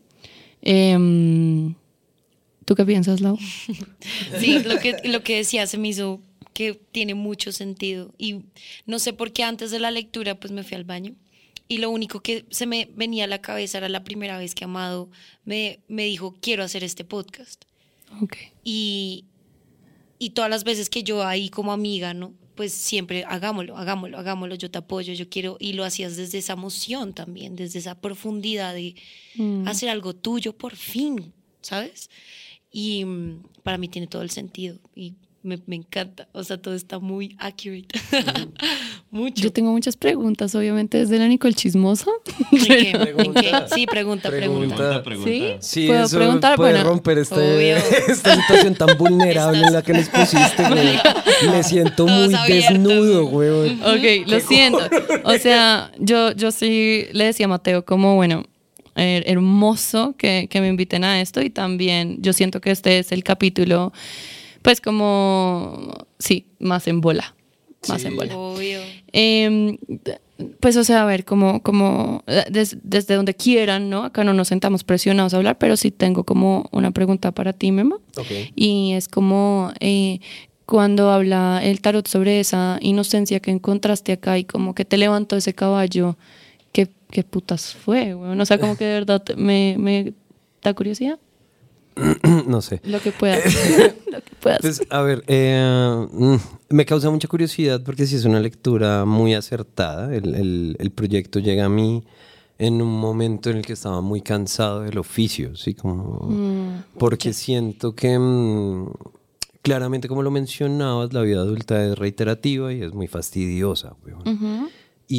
S4: Eh, ¿Tú qué piensas, Lau?
S8: Sí, lo que, lo que decía se me hizo que tiene mucho sentido y no sé por qué antes de la lectura pues me fui al baño y lo único que se me venía a la cabeza era la primera vez que Amado me, me dijo quiero hacer este podcast.
S4: Okay.
S8: Y, y todas las veces que yo ahí como amiga, ¿no? Pues siempre hagámoslo, hagámoslo, hagámoslo, yo te apoyo, yo quiero, y lo hacías desde esa emoción también, desde esa profundidad de mm. hacer algo tuyo por fin, ¿sabes? Y um, para mí tiene todo el sentido y me, me encanta, o sea, todo está muy accurate. Uh-huh. Mucho.
S4: Yo tengo muchas preguntas, obviamente, desde la Nicole chismosa.
S8: ¿En qué? ¿En qué? Sí, pregunta, pregunta.
S5: Pregunta, pregunta.
S4: ¿Sí?
S6: Sí,
S4: ¿Puedo
S6: eso
S4: preguntar?
S6: puede
S4: Bueno,
S6: romper este, esta situación tan vulnerable en la que nos pusiste, güey. Me siento muy
S8: abiertos.
S6: desnudo, güey.
S4: Ok, lo siento. O sea, yo, yo sí le decía a Mateo como, bueno, hermoso que, que me inviten a esto y también yo siento que este es el capítulo Pues como, sí, más en bola, más
S3: Sí.
S4: en bola.
S8: Obvio.
S4: Eh, pues, o sea, a ver, como, como des- desde donde quieran, ¿no? Acá no nos sentamos presionados a hablar, pero sí tengo como una pregunta para ti, Memo.
S6: Ok.
S4: Y es como eh, cuando habla el tarot sobre esa inocencia que encontraste acá y como que te levantó ese caballo, ¿qué, qué putas fue, weón? O sea, como que de verdad te- me, me da curiosidad.
S6: No sé.
S4: Lo que puedas. Lo que puedas.
S6: Pues, a ver, eh, mm, me causa mucha curiosidad porque sí es una lectura muy acertada. El, el- el proyecto llega a mí en un momento en el que estaba muy cansado del oficio, ¿sí? Como,
S4: Mm,
S6: porque siento que, mm, claramente, como lo mencionabas, la vida adulta es reiterativa y es muy fastidiosa, weón.
S4: ujú.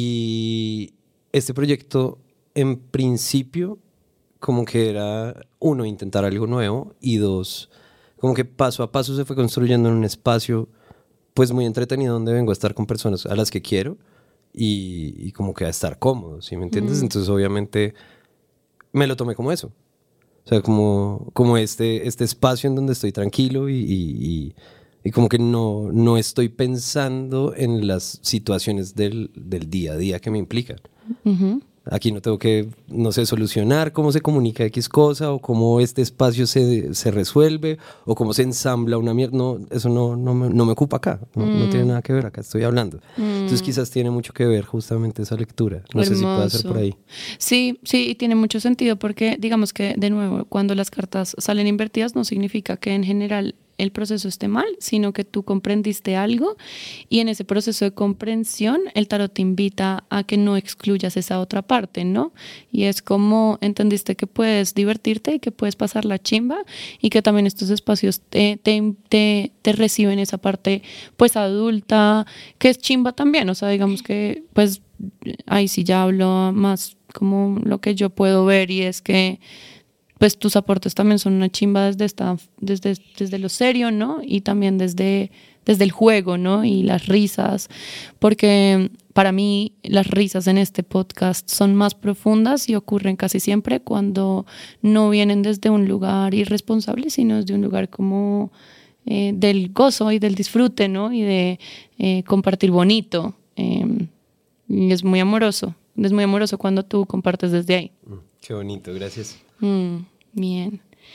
S6: Y este proyecto, en principio, como que era, uno, intentar algo nuevo y dos, como que paso a paso se fue construyendo en un espacio pues muy entretenido donde vengo a estar con personas a las que quiero y, y como que a estar cómodo, ¿sí me entiendes? Entonces obviamente me lo tomé como eso. O sea, como, como este, este espacio en donde estoy tranquilo y, y- y- y como que no, no estoy pensando en las situaciones del, del día a día que me implican.
S4: Ujú.
S6: Aquí no tengo que, no sé, solucionar cómo se comunica X cosa o cómo este espacio se, se resuelve o cómo se ensambla una mierda. No, eso no, no, me, no me ocupa acá. No, no tiene nada que ver acá. Estoy hablando. Entonces quizás tiene mucho que ver justamente esa lectura. No sé si puede ser por ahí.
S4: Sí, sí, y tiene mucho sentido porque digamos que, de nuevo, cuando las cartas salen invertidas no significa que en general el proceso esté mal, sino que tú comprendiste algo y en ese proceso de comprensión el tarot te invita a que no excluyas esa otra parte, ¿no? Y es como entendiste que puedes divertirte y que puedes pasar la chimba y que también estos espacios te, te, te, te reciben esa parte pues adulta, que es chimba también, o sea, digamos que pues ahí sí ya hablo más como lo que yo puedo ver y es que pues tus aportes también son una chimba desde, esta, desde, desde lo serio, ¿no? Y también desde, desde el juego, ¿no? Y las risas, porque para mí las risas en este podcast son más profundas y ocurren casi siempre cuando no vienen desde un lugar irresponsable, sino desde un lugar como eh, del gozo y del disfrute, ¿no? Y de eh, compartir bonito. Eh, y es muy amoroso, es muy amoroso cuando tú compartes desde ahí.
S6: Mm, qué bonito, gracias.
S4: Mm, bien.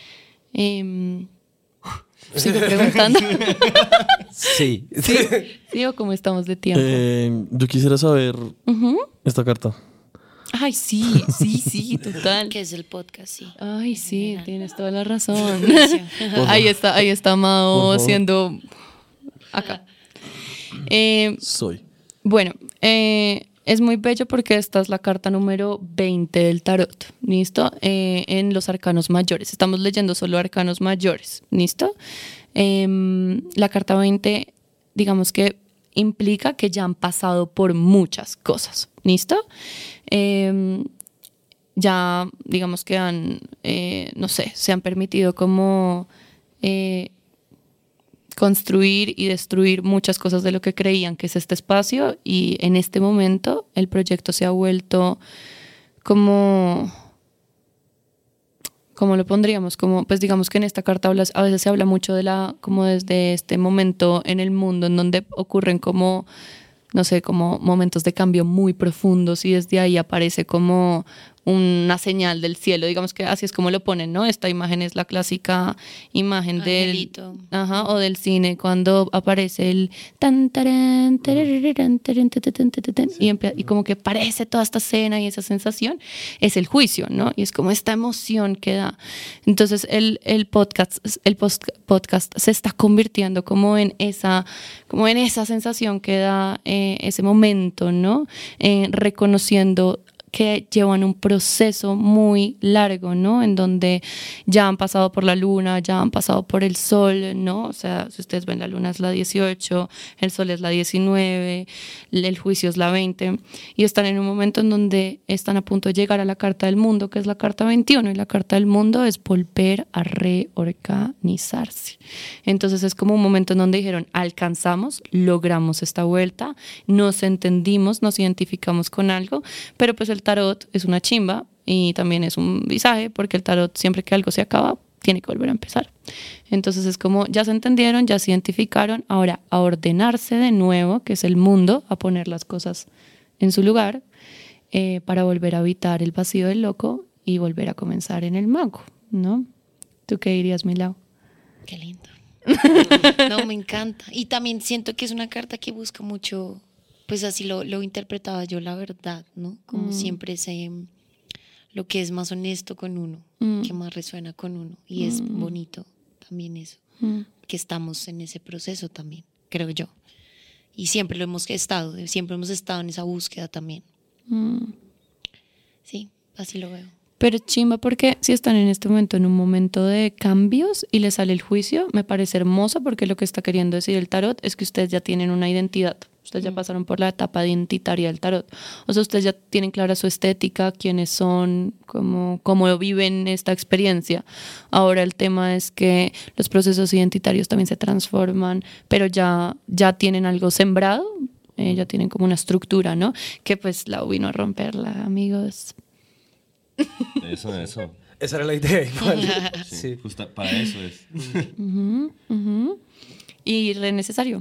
S4: Em, ¿Sigo preguntando?
S6: Sí.
S4: ¿Sí o cómo estamos de tiempo?
S3: Eh, yo quisiera saber
S4: Ujú.
S3: esta carta.
S4: Ay, sí, sí, sí, total.
S8: Que es el podcast, sí.
S4: Ay, sí, tienes toda la razón.
S8: Sí.
S4: Ahí está, ahí está
S3: Por
S4: Mao
S3: favor.
S4: siendo acá. Eh,
S3: Soy.
S4: Bueno, eh, es muy bello porque esta es la carta número veinte del tarot, ¿listo? Eh, en los arcanos mayores. Estamos leyendo solo arcanos mayores, ¿listo? Em, la carta veinte, digamos que implica que ya han pasado por muchas cosas, ¿listo? Em, ya, digamos que han, eh, no sé, se han permitido como... eh, construir y destruir muchas cosas de lo que creían que es este espacio y en este momento el proyecto se ha vuelto como, ¿cómo lo pondríamos? Como, pues digamos que en esta carta hablas, a veces se habla mucho de la, como desde este momento en el mundo en donde ocurren como, no sé, como momentos de cambio muy profundos y desde ahí aparece como una señal del cielo, digamos que así es como lo ponen, ¿no? Esta imagen es la clásica imagen del,
S8: Angelito.
S4: ajá, o del cine cuando aparece el tan tarán, tarararán, tarán, ta, ta, tan, ta, ta, tan, y, empe- y como que aparece toda esta escena y esa sensación es el juicio, ¿no? Y es como esta emoción que da. Entonces el, el podcast el post- podcast se está convirtiendo como en esa como en esa sensación que da eh, ese momento, ¿no? Eh, reconociendo que llevan un proceso muy largo, ¿no? En donde ya han pasado por la luna, ya han pasado por el sol, ¿no? O sea, si ustedes ven, la luna es la dieciocho, el sol es la diecinueve, el juicio es la veinte, y están en un momento en donde están a punto de llegar a la carta del mundo, que es la carta veintiuno, y la carta del mundo es volver a reorganizarse. Entonces es como un momento en donde dijeron, alcanzamos, logramos esta vuelta, nos entendimos, nos identificamos con algo, pero pues el tarot es una chimba y también es un visaje porque el tarot siempre que algo se acaba tiene que volver a empezar. Entonces es como, ya se entendieron, ya se identificaron, ahora a ordenarse de nuevo, que es el mundo, a poner las cosas en su lugar, eh, para volver a habitar el vacío del loco y volver a comenzar en el mago, ¿no? ¿Tú qué dirías, Milau?
S8: Qué lindo. No, me encanta. Y también siento que es una carta que busca mucho, pues así lo, lo interpretaba yo, la verdad, ¿no? Como
S4: Mm.
S8: siempre ese, lo que es más honesto con uno,
S4: Mm.
S8: que más resuena con uno. Y es
S4: Mm.
S8: bonito también eso,
S4: Mm.
S8: que estamos en ese proceso también, creo yo. Y siempre lo hemos estado, siempre hemos estado en esa búsqueda también.
S4: Mm.
S8: Sí, así lo veo.
S4: Pero chimba, porque si están en este momento en un momento de cambios y les sale el juicio, me parece hermosa, porque lo que está queriendo decir el tarot es que ustedes ya tienen una identidad. Ustedes ya pasaron por la etapa identitaria del tarot. O sea, ustedes ya tienen clara su estética, quiénes son, cómo, cómo viven esta experiencia. Ahora el tema es que los procesos identitarios también se transforman, pero ya, ya tienen algo sembrado, eh, ya tienen como una estructura, ¿no? Que pues la vino a romperla, amigos.
S5: Eso, eso.
S6: Esa era la idea igual.
S5: Sí,
S6: Sí.
S5: justa- para eso es.
S4: Ujú, ujú. Y re necesario.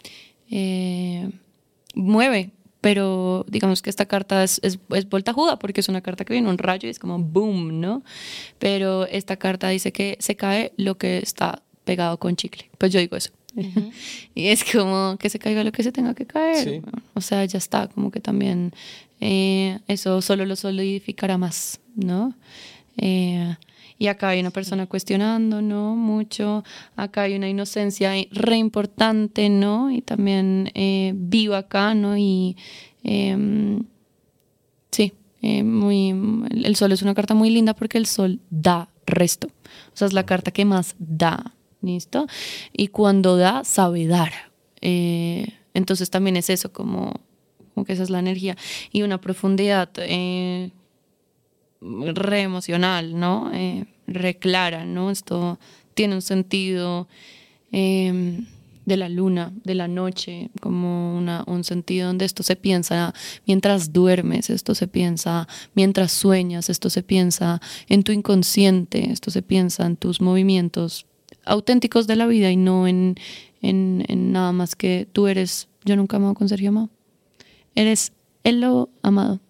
S4: Eh, mueve, pero digamos que esta carta es, es, es voltajuda, porque es una carta que viene un rayo y es como boom, ¿no? Pero esta carta dice que se cae lo que está pegado con chicle. Pues yo digo eso. Y es como que se caiga lo que se tenga que caer.
S6: Sí.
S4: O sea, ya está, como que también eh, eso solo lo solidificará más, ¿no? Eh, y acá hay una persona cuestionando, ¿no? Mucho. Acá hay una inocencia re importante, ¿no? Y también eh, viva acá, ¿no? Y eh, sí, eh, muy, el sol es una carta muy linda porque el sol da resto. O sea, es la carta que más da, ¿listo? Y cuando da, sabe dar. Eh, entonces también es eso, como, como que esa es la energía. Y una profundidad eh, re emocional, ¿no? Eh, re clara, ¿no? Esto tiene un sentido eh, de la luna, de la noche, como una, un sentido donde esto se piensa mientras duermes, esto se piensa mientras sueñas, esto se piensa en tu inconsciente, esto se piensa en tus movimientos auténticos de la vida y no en, en, en nada más que tú eres, yo nunca he amado con Sergio Amado, eres el lobo amado.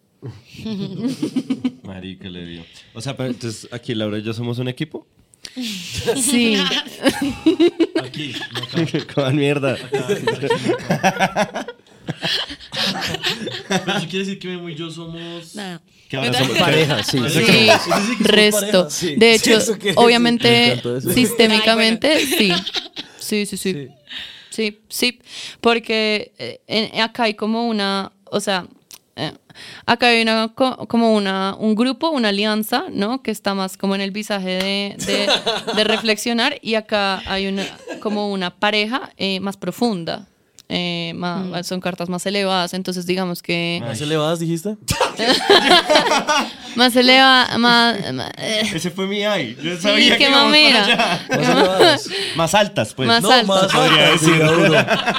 S5: Marica, le dio. O sea, pero entonces aquí Laura y yo somos un equipo.
S4: Sí.
S3: Aquí, no acá.
S5: Con mierda.
S3: Pero eso quiere decir que Memo y yo somos...
S8: Nada.
S5: Que ahora somos
S6: Pareja, sí.
S4: Sí,
S3: somos
S4: resto.
S3: pareja.
S6: Sí,
S4: De
S6: sí,
S4: hecho,
S6: eso quiere decir.
S4: obviamente,
S6: Me encantó eso.
S4: sistémicamente, sí. Sí, sí, sí.
S6: Sí.
S4: Sí, sí. Porque eh, en- acá hay como una, o sea, eh, acá hay una, co- como una, un grupo, una alianza, ¿no? Que está más como en el visaje de, de, de reflexionar, y acá hay una, como una pareja eh, más profunda. Eh, más, son cartas más elevadas, entonces digamos que
S3: ¿Más elevadas dijiste?
S4: más elevada, más, más, eh,
S5: Ese fue mi ay. Yo
S4: sí,
S5: sabía
S4: qué
S5: que íbamos para
S4: mamera.
S5: allá.
S3: Más elevadas.
S5: Más altas, pues.
S4: Más
S3: No,
S4: altas.
S3: más
S5: Podría
S3: altas,
S5: decir.
S3: diga uno.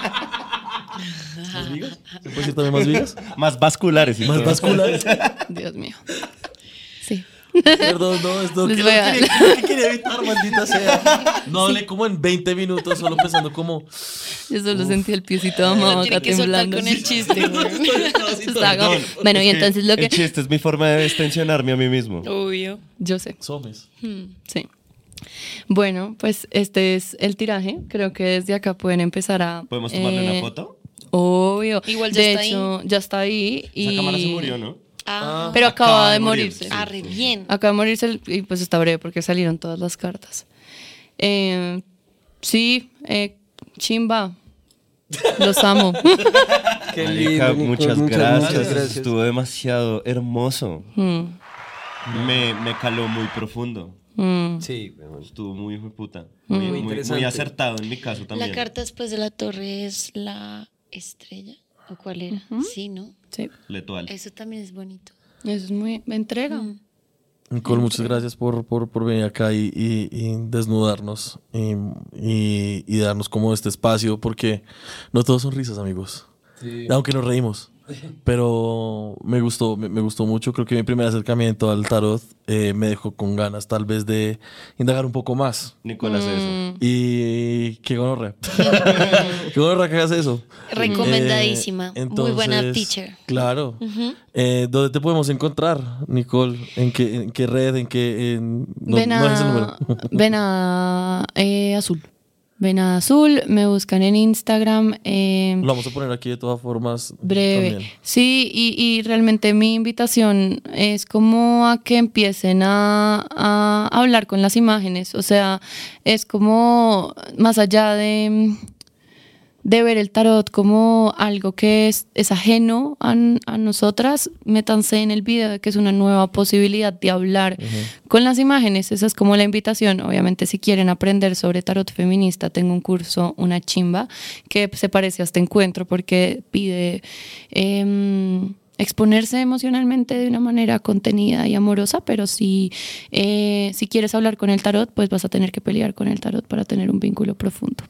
S3: ¿Más vigas? ¿Se puede decir también más vigas?
S5: Más vasculares. y
S3: ¿Más
S5: todo.
S3: vasculares?
S4: Dios mío. Sí.
S3: Perdón, no, esto
S4: Les
S3: que
S4: voy a-
S3: no quería, que quería evitar, maldita sea. No hablé como en veinte minutos, solo pensando como...
S4: Yo solo sentí el piecito amado
S8: Tiene
S4: acá
S8: que soltar
S4: temblando.
S8: con el chiste, güey.
S4: Estaba como- Bueno, y
S5: Es que
S4: entonces lo
S5: El
S4: que...
S5: chiste es mi forma de destensionarme a mí mismo.
S8: Obvio.
S4: Yo sé.
S3: Somes.
S4: Sí. Bueno, pues este es el tiraje. Creo que desde acá pueden empezar a...
S5: ¿Podemos tomarle
S4: eh,
S5: una foto?
S4: Obvio.
S8: Igual ya
S4: de
S8: está
S4: hecho, ya está ahí. Y...
S5: Esa cámara se murió, ¿no?
S8: Ah,
S4: Pero acaba,
S5: Acaba
S4: de
S5: de morir,
S4: morirse.
S5: sí.
S8: ah, re bien.
S4: Acaba de morirse y pues está breve porque salieron todas las cartas. Eh, sí, eh, chimba. Los amo.
S6: Qué
S5: Marica,
S6: lindo, Nicole,
S5: muchas,
S6: muchas,
S5: gracias.
S6: muchas gracias.
S5: Estuvo demasiado hermoso.
S4: Mm,
S5: Me, me caló muy profundo.
S4: mm.
S6: Sí, weón.
S5: Estuvo muy hijo de puta. Muy,
S6: Muy
S5: muy-
S6: interesante.
S5: muy acertado en mi caso también.
S8: La carta después de la torre es la estrella. ¿O cuál era? Sí, ¿no?
S4: Sí,
S5: Letual.
S8: Eso también es bonito.
S4: eso es muy... Me entrega.
S3: Nicole, muchas gracias por, por, por venir acá y, y- y desnudarnos y, y- y darnos como este espacio, porque no todos son risas, amigos.
S6: Sí.
S3: Aunque nos reímos. pero me gustó, me, me gustó mucho. Creo que mi primer acercamiento al tarot eh, me dejó con ganas tal vez de indagar un poco más.
S5: Nicolás hace eso.
S4: Mm.
S3: Y qué gonorrea. Qué gonorrea que hagas eso.
S8: Recomendadísima.
S3: Eh,
S8: Muy buena
S3: entonces,
S8: teacher.
S3: Claro.
S8: Ujú.
S3: Eh, ¿Dónde te podemos encontrar, Nicole? ¿En qué, en qué red? ¿En qué? En... No,
S4: ven
S3: no dejes el número.
S4: a, ven a eh, Azul. Ven a Azul, me buscan en Instagram. eh,
S3: Lo vamos a poner aquí de todas formas.
S4: Breve.
S3: también.
S4: Sí, y, y realmente mi invitación es como a que empiecen a, a hablar con las imágenes. O sea, es como más allá de, de ver el tarot como algo que es, es ajeno a, a nosotras, métanse en el video de que es una nueva posibilidad de hablar con las imágenes. Esa es como la invitación. Obviamente, si quieren aprender sobre tarot feminista, tengo un curso, una chimba, que se parece a este encuentro porque pide eh, exponerse emocionalmente de una manera contenida y amorosa, pero si, eh, si quieres hablar con el tarot, pues vas a tener que pelear con el tarot para tener un vínculo profundo.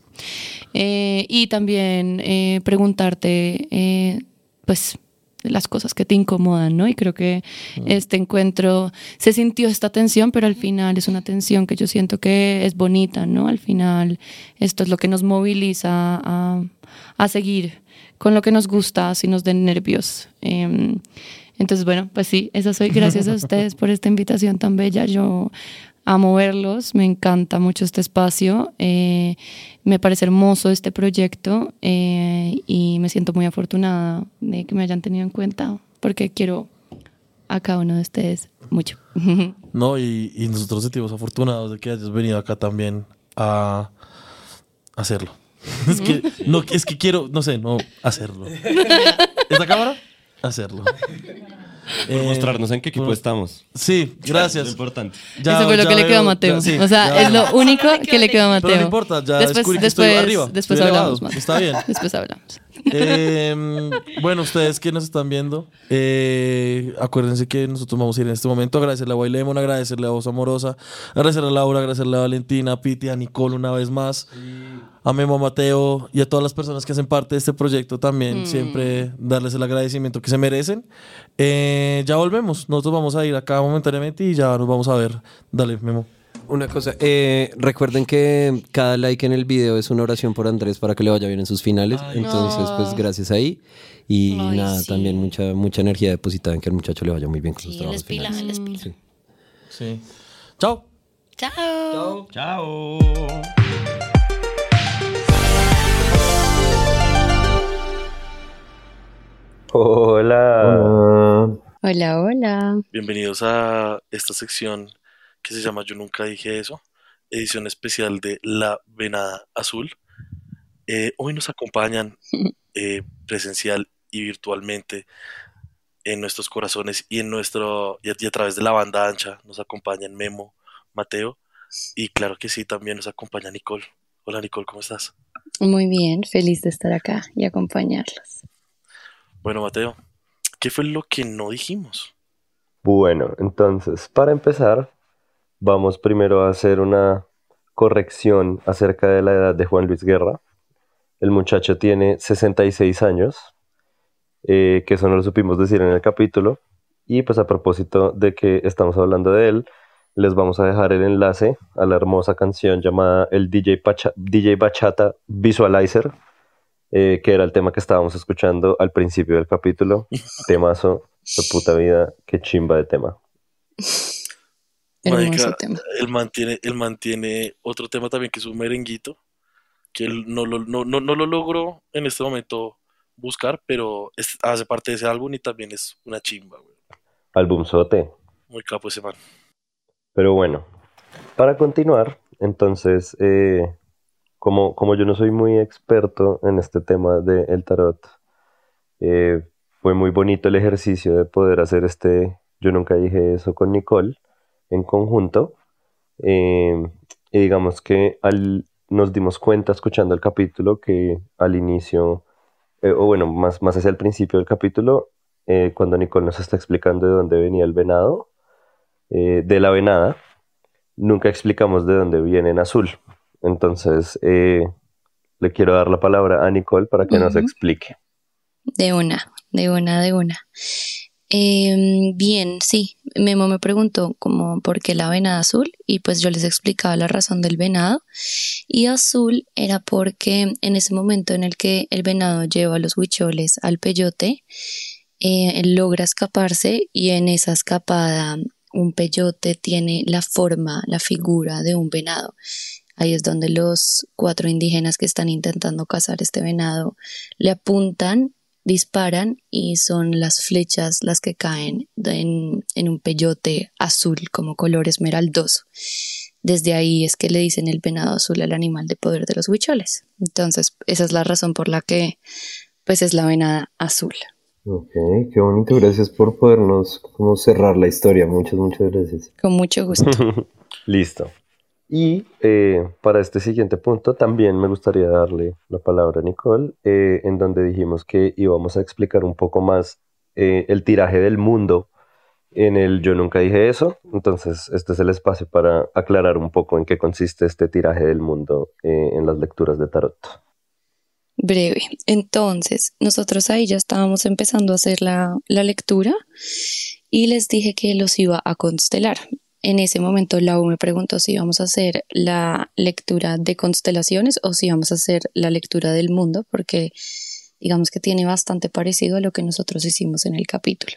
S4: Eh, y también eh, preguntarte, eh, pues, las cosas que te incomodan, ¿no? Y creo que este encuentro se sintió esta tensión, pero al final es una tensión que yo siento que es bonita, ¿no? Al final esto es lo que nos moviliza a, a seguir con lo que nos gusta, si nos den nervios. Eh, entonces, bueno, pues sí, eso soy. Gracias a ustedes por esta invitación tan bella. Yo amo verlos, me encanta mucho este espacio, eh, me parece hermoso este proyecto eh, y me siento muy afortunada de que me hayan tenido en cuenta porque quiero a cada uno de ustedes mucho.
S3: No, y, y nosotros nos sentimos afortunados de que hayas venido acá también a hacerlo. Es que, no, es que quiero, no sé, no hacerlo. ¿Esta cámara? Hacerlo.
S5: Por
S3: Eh,
S5: mostrarnos en qué equipo
S3: bueno,
S5: estamos.
S3: Sí, gracias.
S5: Es importante.
S3: Ya-
S4: Eso fue lo
S3: ya
S4: que le
S3: veo-
S4: quedó a Mateo.
S3: ya- sí,
S4: o sea,
S3: ya-
S4: es lo único que le quedó a Mateo.
S3: Pero no importa, ya
S4: después,
S3: descubrí que
S4: después,
S3: estoy arriba.
S4: después
S3: estoy
S4: hablamos,
S3: elevado.
S4: Mateo.
S3: Está bien.
S4: Después hablamos.
S3: Eh, bueno, ustedes que nos están viendo, eh, acuérdense que nosotros vamos a ir en este momento a agradecerle a Wailemon, agradecerle a Voz Amorosa, agradecerle a Laura, agradecerle a Valentina, a Piti, a Nicole una vez más, a Memo, a Mateo y a todas las personas que hacen parte de este proyecto también.
S4: Mm.
S3: Siempre darles el agradecimiento que se merecen. Eh, ya volvemos, nosotros vamos a ir acá momentáneamente y ya nos vamos a ver. Dale, Memo.
S6: Una cosa, eh, recuerden que cada like en el video es una oración por Andrés para que le vaya bien en sus finales.
S3: Ay,
S6: Entonces,
S8: no.
S6: pues gracias ahí. Y
S8: Ay,
S6: nada,
S8: sí.
S6: también mucha, mucha energía depositada en que al muchacho le vaya muy bien con sus
S8: Sí, él
S6: trabajos
S8: es pila,
S6: finales.
S8: él es pila.
S6: Sí.
S3: Sí. Chao.
S8: Chao.
S5: Chao.
S10: Hola.
S4: Hola, hola.
S3: Bienvenidos a esta sección que se llama Yo Nunca Dije Eso, edición especial de La Venada Azul. Eh, hoy nos acompañan eh, presencial y virtualmente en nuestros corazones y en nuestro y a, y a través de la banda ancha nos acompañan Memo, Mateo y claro que sí, también nos acompaña Nicole. Hola Nicole, ¿cómo estás?
S4: Muy bien, feliz de estar acá y acompañarlos.
S3: Bueno Mateo, ¿qué fue lo que no dijimos?
S10: Bueno, entonces, para empezar, vamos primero a hacer una corrección acerca de la edad de Juan Luis Guerra. El muchacho tiene sesenta y seis años, eh, que eso no lo supimos decir en el capítulo. Y pues a propósito de que estamos hablando de él, les vamos a dejar el enlace a la hermosa canción llamada el D J, Pacha- D J Bachata Visualizer, eh, que era el tema que estábamos escuchando al principio del capítulo. Temazo de puta vida, qué chimba de tema.
S4: Hermoso
S3: Marica,
S4: tema.
S3: él mantiene, él mantiene otro tema también que es un merenguito, que él no lo, no, no, no lo logro en este momento buscar, pero es- hace parte de ese álbum y también es una chimba, güey.
S10: Albumzote.
S3: Muy capo ese man.
S10: Pero bueno, para continuar, entonces, eh, como, como yo no soy muy experto en este tema del tarot, eh, fue muy bonito el ejercicio de poder hacer este, yo nunca dije eso con Nicole, en conjunto. eh, y digamos que al, nos dimos cuenta escuchando el capítulo que al inicio, eh, o bueno, más, más hacia el principio del capítulo, eh, cuando Nicole nos está explicando de dónde venía el venado, eh, de la venada, nunca explicamos de dónde viene en azul. Entonces, eh, le quiero dar la palabra a Nicole para que nos
S4: Ujú.
S10: explique.
S4: De una.
S11: de una, de una. Em, bien, sí, Memo me preguntó como por qué la venada azul y pues yo les explicaba la razón del venado y azul era porque en ese momento en el que el venado lleva a los huicholes al peyote, eh, él logra escaparse y en esa escapada un peyote tiene la forma, la figura de un venado. Ahí es donde los cuatro indígenas que están intentando cazar este venado le apuntan, disparan y son las flechas las que caen en, en un peyote azul como color esmeraldoso. Desde ahí es que le dicen el venado azul al animal de poder de los huicholes. Entonces esa es la razón por la que pues es la venada azul.
S10: Ok, qué bonito, gracias por podernos como cerrar la historia, muchas, muchas gracias.
S11: Con mucho gusto.
S10: Listo. Y eh, para este siguiente punto también me gustaría darle la palabra a Nicole, eh, en donde dijimos que íbamos a explicar un poco más eh, el tiraje del mundo en el Yo Nunca Dije Eso. Entonces este es el espacio para aclarar un poco en qué consiste este tiraje del mundo eh, en las lecturas de tarot.
S11: Breve. Entonces, nosotros ahí ya estábamos empezando a hacer la, la lectura y les dije que los iba a constelar. En ese momento Lau me preguntó si íbamos a hacer la lectura de constelaciones o si íbamos a hacer la lectura del mundo, porque digamos que tiene bastante parecido a lo que nosotros hicimos en el capítulo.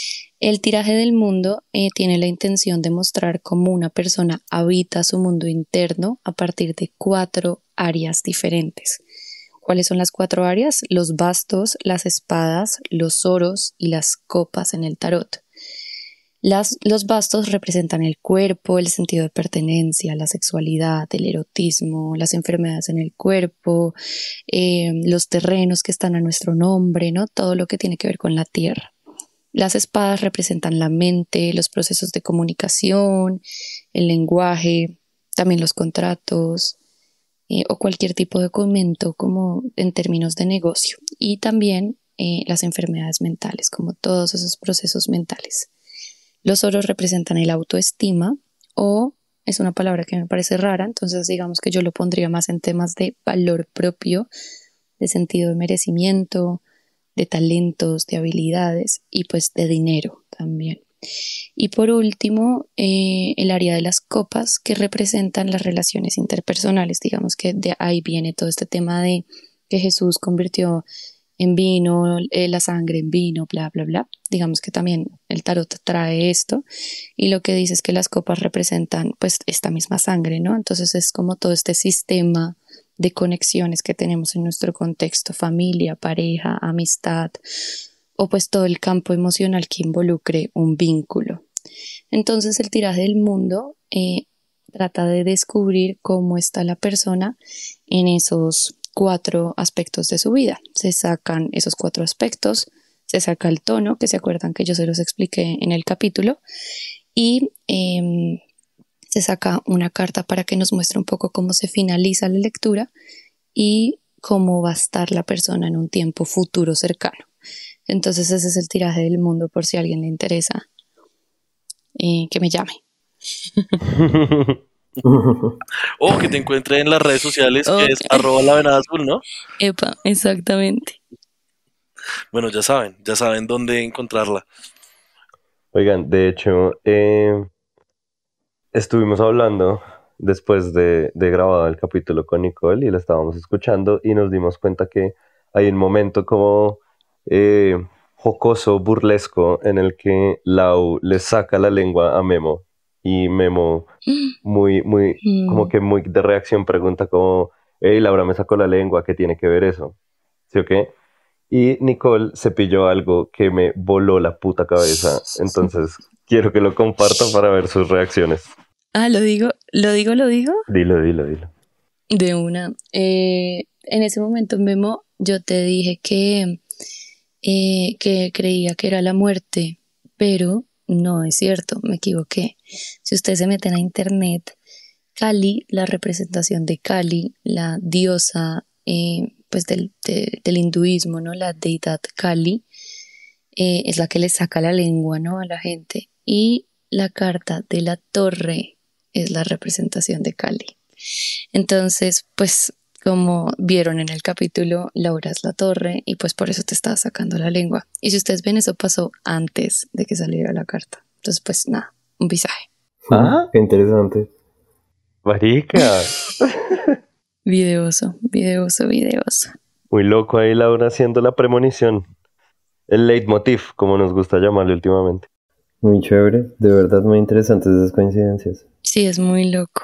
S11: El tiraje del mundo eh, tiene la intención de mostrar cómo una persona habita su mundo interno a partir de cuatro áreas diferentes. ¿Cuáles son las cuatro áreas? Los bastos, las espadas, los oros y las copas en el tarot. Las, los bastos representan el cuerpo, el sentido de pertenencia, la sexualidad, el erotismo, las enfermedades en el cuerpo, eh, los terrenos que están a nuestro nombre, ¿no? Todo lo que tiene que ver con la tierra. Las espadas representan la mente, los procesos de comunicación, el lenguaje, también los contratos eh, o cualquier tipo de documento como en términos de negocio. Y también eh, las enfermedades mentales, como todos esos procesos mentales. Los oros representan el autoestima o es una palabra que me parece rara, entonces digamos que yo lo pondría más en temas de valor propio, de sentido de merecimiento, de talentos, de habilidades y pues de dinero también. Y por último, eh, el área de las copas que representan las relaciones interpersonales, digamos que de ahí viene todo este tema de que Jesús convirtió en vino, eh, la sangre en vino, bla, bla, bla. Digamos que también el tarot trae esto y lo que dice es que las copas representan pues esta misma sangre, ¿no? Entonces es como todo este sistema de conexiones que tenemos en nuestro contexto, familia, pareja, amistad o pues todo el campo emocional que involucre un vínculo. Entonces el tiraje del mundo eh, trata de descubrir cómo está la persona en esos cuatro aspectos de su vida. Se sacan esos cuatro aspectos, se saca el tono, que se acuerdan que yo se los expliqué en el capítulo, y eh, se saca una carta para que nos muestre un poco cómo se finaliza la lectura y cómo va a estar la persona en un tiempo futuro cercano. Entonces ese es el tiraje del mundo por si a alguien le interesa eh, que me llame.
S3: O que te encuentre en las redes sociales,
S11: Okay.
S3: que es arroba la venada azul, ¿no?
S11: Epa, exactamente.
S3: Bueno, ya saben, ya saben dónde encontrarla.
S10: Oigan, de hecho, eh, estuvimos hablando después de, de grabado el capítulo con Nicole y la estábamos escuchando y nos dimos cuenta que hay un momento como eh, jocoso, burlesco, en el que Lau le saca la lengua a Memo y Memo muy, muy,
S11: Mm.
S10: como que muy de reacción pregunta como, hey, Laura me sacó la lengua, ¿qué tiene que ver eso? ¿Sí o qué? Y Nicole se pilló algo que me voló la puta cabeza, entonces quiero que lo comparta para ver sus reacciones.
S11: Ah, lo digo, lo digo, lo digo.
S10: Dilo, dilo, dilo.
S11: De una. Eh, en ese momento, Memo, yo te dije que, eh, que creía que era la muerte, pero no es cierto, me equivoqué. Si ustedes se meten a internet, Kali, la representación de Kali, la diosa eh, pues del, de- del hinduismo, ¿no? La deidad Kali, eh, es la que le saca la lengua, ¿no? A la gente. Y la carta de la torre es la representación de Kali. Entonces, pues como vieron en el capítulo, Laura es la torre y pues por eso te estaba sacando la lengua. Y si ustedes ven, eso pasó antes de que saliera la carta. Entonces, pues nada, un visaje.
S10: Ah,
S6: Qué interesante.
S10: marica.
S11: Videoso, videoso, videoso.
S10: Muy loco ahí Laura haciendo la premonición. El leitmotiv, como nos gusta llamarle últimamente.
S6: Muy chévere, de verdad muy interesantes esas coincidencias.
S11: Sí, es muy loco.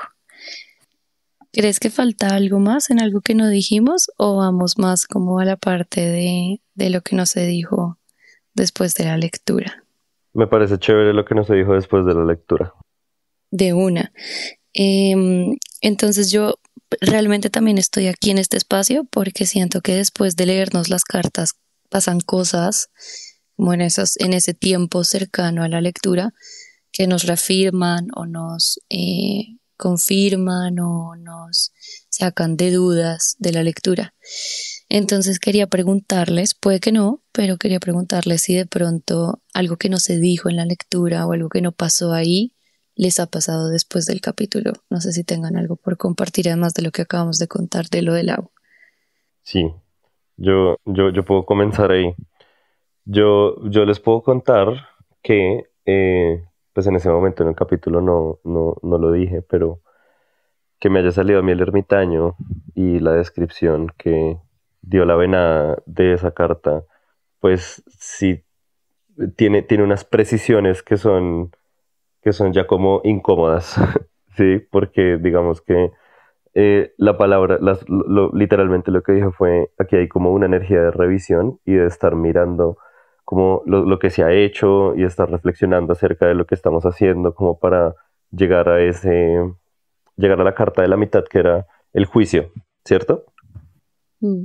S11: ¿Crees que falta algo más en algo que no dijimos o vamos más como a la parte de, de lo que no se dijo después de la lectura?
S10: Me parece chévere lo que nos dijo después de la lectura.
S11: De una. Em, entonces yo realmente también estoy aquí en este espacio porque siento que después de leernos las cartas pasan cosas como en, esas, en ese tiempo cercano a la lectura que nos reafirman o nos eh, confirman o nos sacan de dudas de la lectura. Entonces quería preguntarles, puede que no, pero quería preguntarles si de pronto algo que no se dijo en la lectura o algo que no pasó ahí les ha pasado después del capítulo. No sé si tengan algo por compartir además de lo que acabamos de contar de lo del agua.
S10: Sí, yo, yo, yo puedo comenzar ahí. Yo, yo les puedo contar que, eh, pues en ese momento en el capítulo no, no, no lo dije, pero que me haya salido a mí el ermitaño y la descripción que dio la venada de esa carta, pues sí tiene, tiene unas precisiones que son, que son ya como incómodas, ¿sí? Porque digamos que eh, la palabra, las- lo- lo- literalmente lo que dijo fue, aquí hay como una energía de revisión y de estar mirando como lo, lo que se ha hecho y estar reflexionando acerca de lo que estamos haciendo como para llegar a ese, llegar a la carta de la mitad que era el juicio, ¿cierto?
S11: Mm.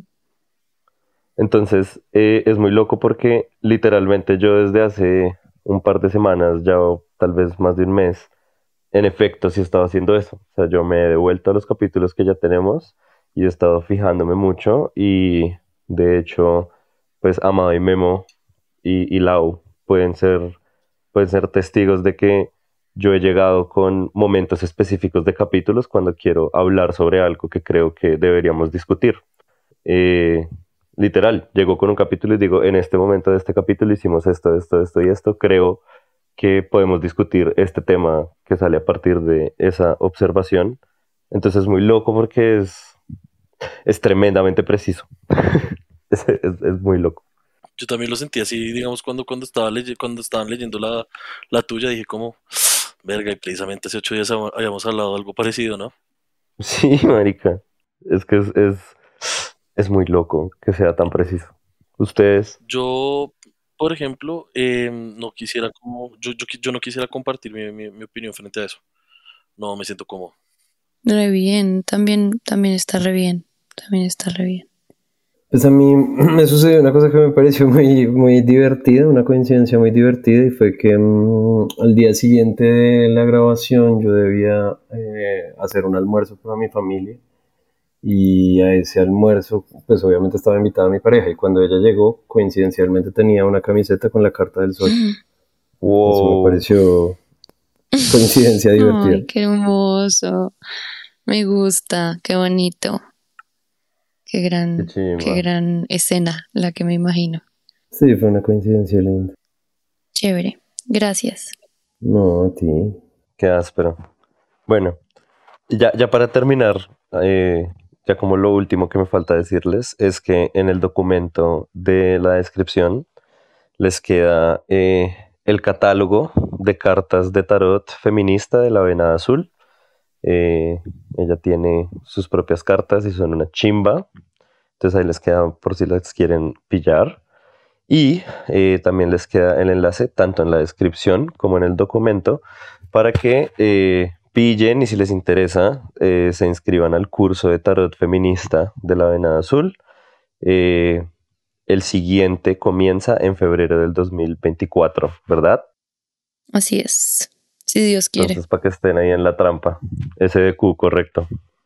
S10: Entonces, eh, es muy loco porque literalmente yo desde hace un par de semanas, ya o tal vez más de un mes, en efecto sí estaba haciendo eso. O sea, yo me he devuelto a los capítulos que ya tenemos y he estado fijándome mucho y de hecho, pues Amado y Memo y, y Lau pueden ser, pueden ser testigos de que yo he llegado con momentos específicos de capítulos cuando quiero hablar sobre algo que creo que deberíamos discutir. Eh, Literal, llego con un capítulo y digo, en este momento de este capítulo hicimos esto, esto, esto y esto, creo que podemos discutir este tema que sale a partir de esa observación. Entonces es muy loco porque es, es tremendamente preciso. es, es- es muy loco.
S3: Yo también lo sentí así, digamos, cuando, cuando, estaba leye- cuando estaban leyendo la, la tuya, dije como, verga, y precisamente hace ocho días hab- habíamos hablado de algo parecido, ¿no?
S10: Sí, marica. Es que es, es, es muy loco que sea tan preciso. Ustedes,
S3: Yo, por ejemplo, eh, no quisiera como, yo, yo, qui- yo no quisiera compartir mi, mi, mi opinión frente a eso. No me siento cómodo.
S11: Re bien, también, también está re bien, también está re bien.
S6: Pues a mí me sucedió una cosa que me pareció muy, muy divertida, una coincidencia muy divertida, y fue que mm, al día siguiente de la grabación yo debía eh, hacer un almuerzo para mi familia, y a ese almuerzo pues obviamente estaba invitada mi pareja, y cuando ella llegó coincidencialmente tenía una camiseta con la Carta del Sol. Eso me
S10: wow,
S6: pareció coincidencia divertida.
S11: Ay, qué hermoso. Me gusta, qué bonito. Qué
S10: qué
S11: gran, qué
S10: chimba.
S11: gran escena la que me imagino.
S6: Sí, fue una coincidencia linda.
S11: Chévere. Gracias.
S6: No, a ti.
S10: Qué áspero. Bueno, ya, ya para terminar, eh, ya como lo último que me falta decirles es que en el documento de la descripción les queda eh, el catálogo de cartas de tarot feminista de la Venada Azul. Eh, Ella tiene sus propias cartas y son una chimba. Entonces ahí les queda por si las quieren pillar. Y eh, también les queda el enlace tanto en la descripción como en el documento para que eh, pillen y si les interesa eh, se inscriban al curso de tarot feminista de la Venada Azul. Eh, el siguiente comienza en febrero del dos mil veinticuatro, ¿verdad?
S11: Así es. Si Dios quiere.
S10: Entonces para que estén ahí en la trampa. S D Q, correcto.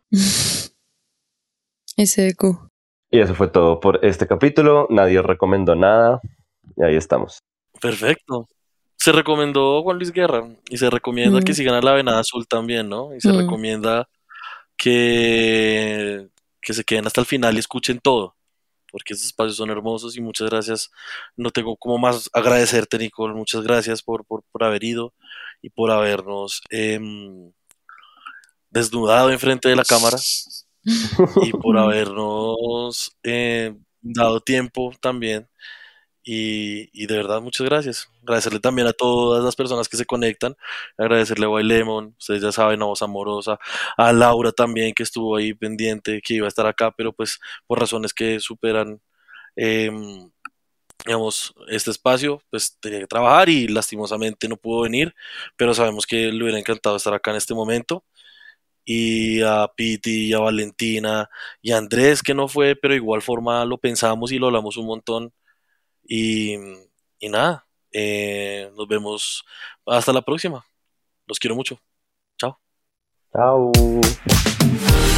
S11: S D Q.
S10: Y eso fue todo por este capítulo. Nadie recomendó nada. Y ahí estamos.
S3: Perfecto. Se recomendó Juan Luis Guerra y se recomienda que
S11: Mm,
S3: sigan a la Venada Azul también, ¿no? Y se
S11: mm.
S3: recomienda que,
S12: que se queden hasta el final y escuchen todo, porque estos espacios son hermosos y muchas gracias. No tengo como más agradecerte, Nicole, muchas gracias por, por, por haber ido y por habernos em, desnudado enfrente de la cámara y por habernos eh, dado tiempo también. Y, y de verdad, muchas gracias. Agradecerle también a todas las personas que se conectan. Agradecerle a White Lemon, ustedes ya saben, a Voz Amorosa, a Laura también, que estuvo ahí pendiente, que iba a estar acá, pero pues por razones que superan, em, digamos, este espacio, pues tenía que trabajar y lastimosamente no pudo venir, pero sabemos que le hubiera encantado estar acá en este momento. Y a Piti, y a Valentina, y a Andrés, que no fue, pero de igual forma lo pensamos y lo hablamos un montón. Y, y nada, eh, nos vemos hasta la próxima. Los quiero mucho. Chao.
S10: Chao.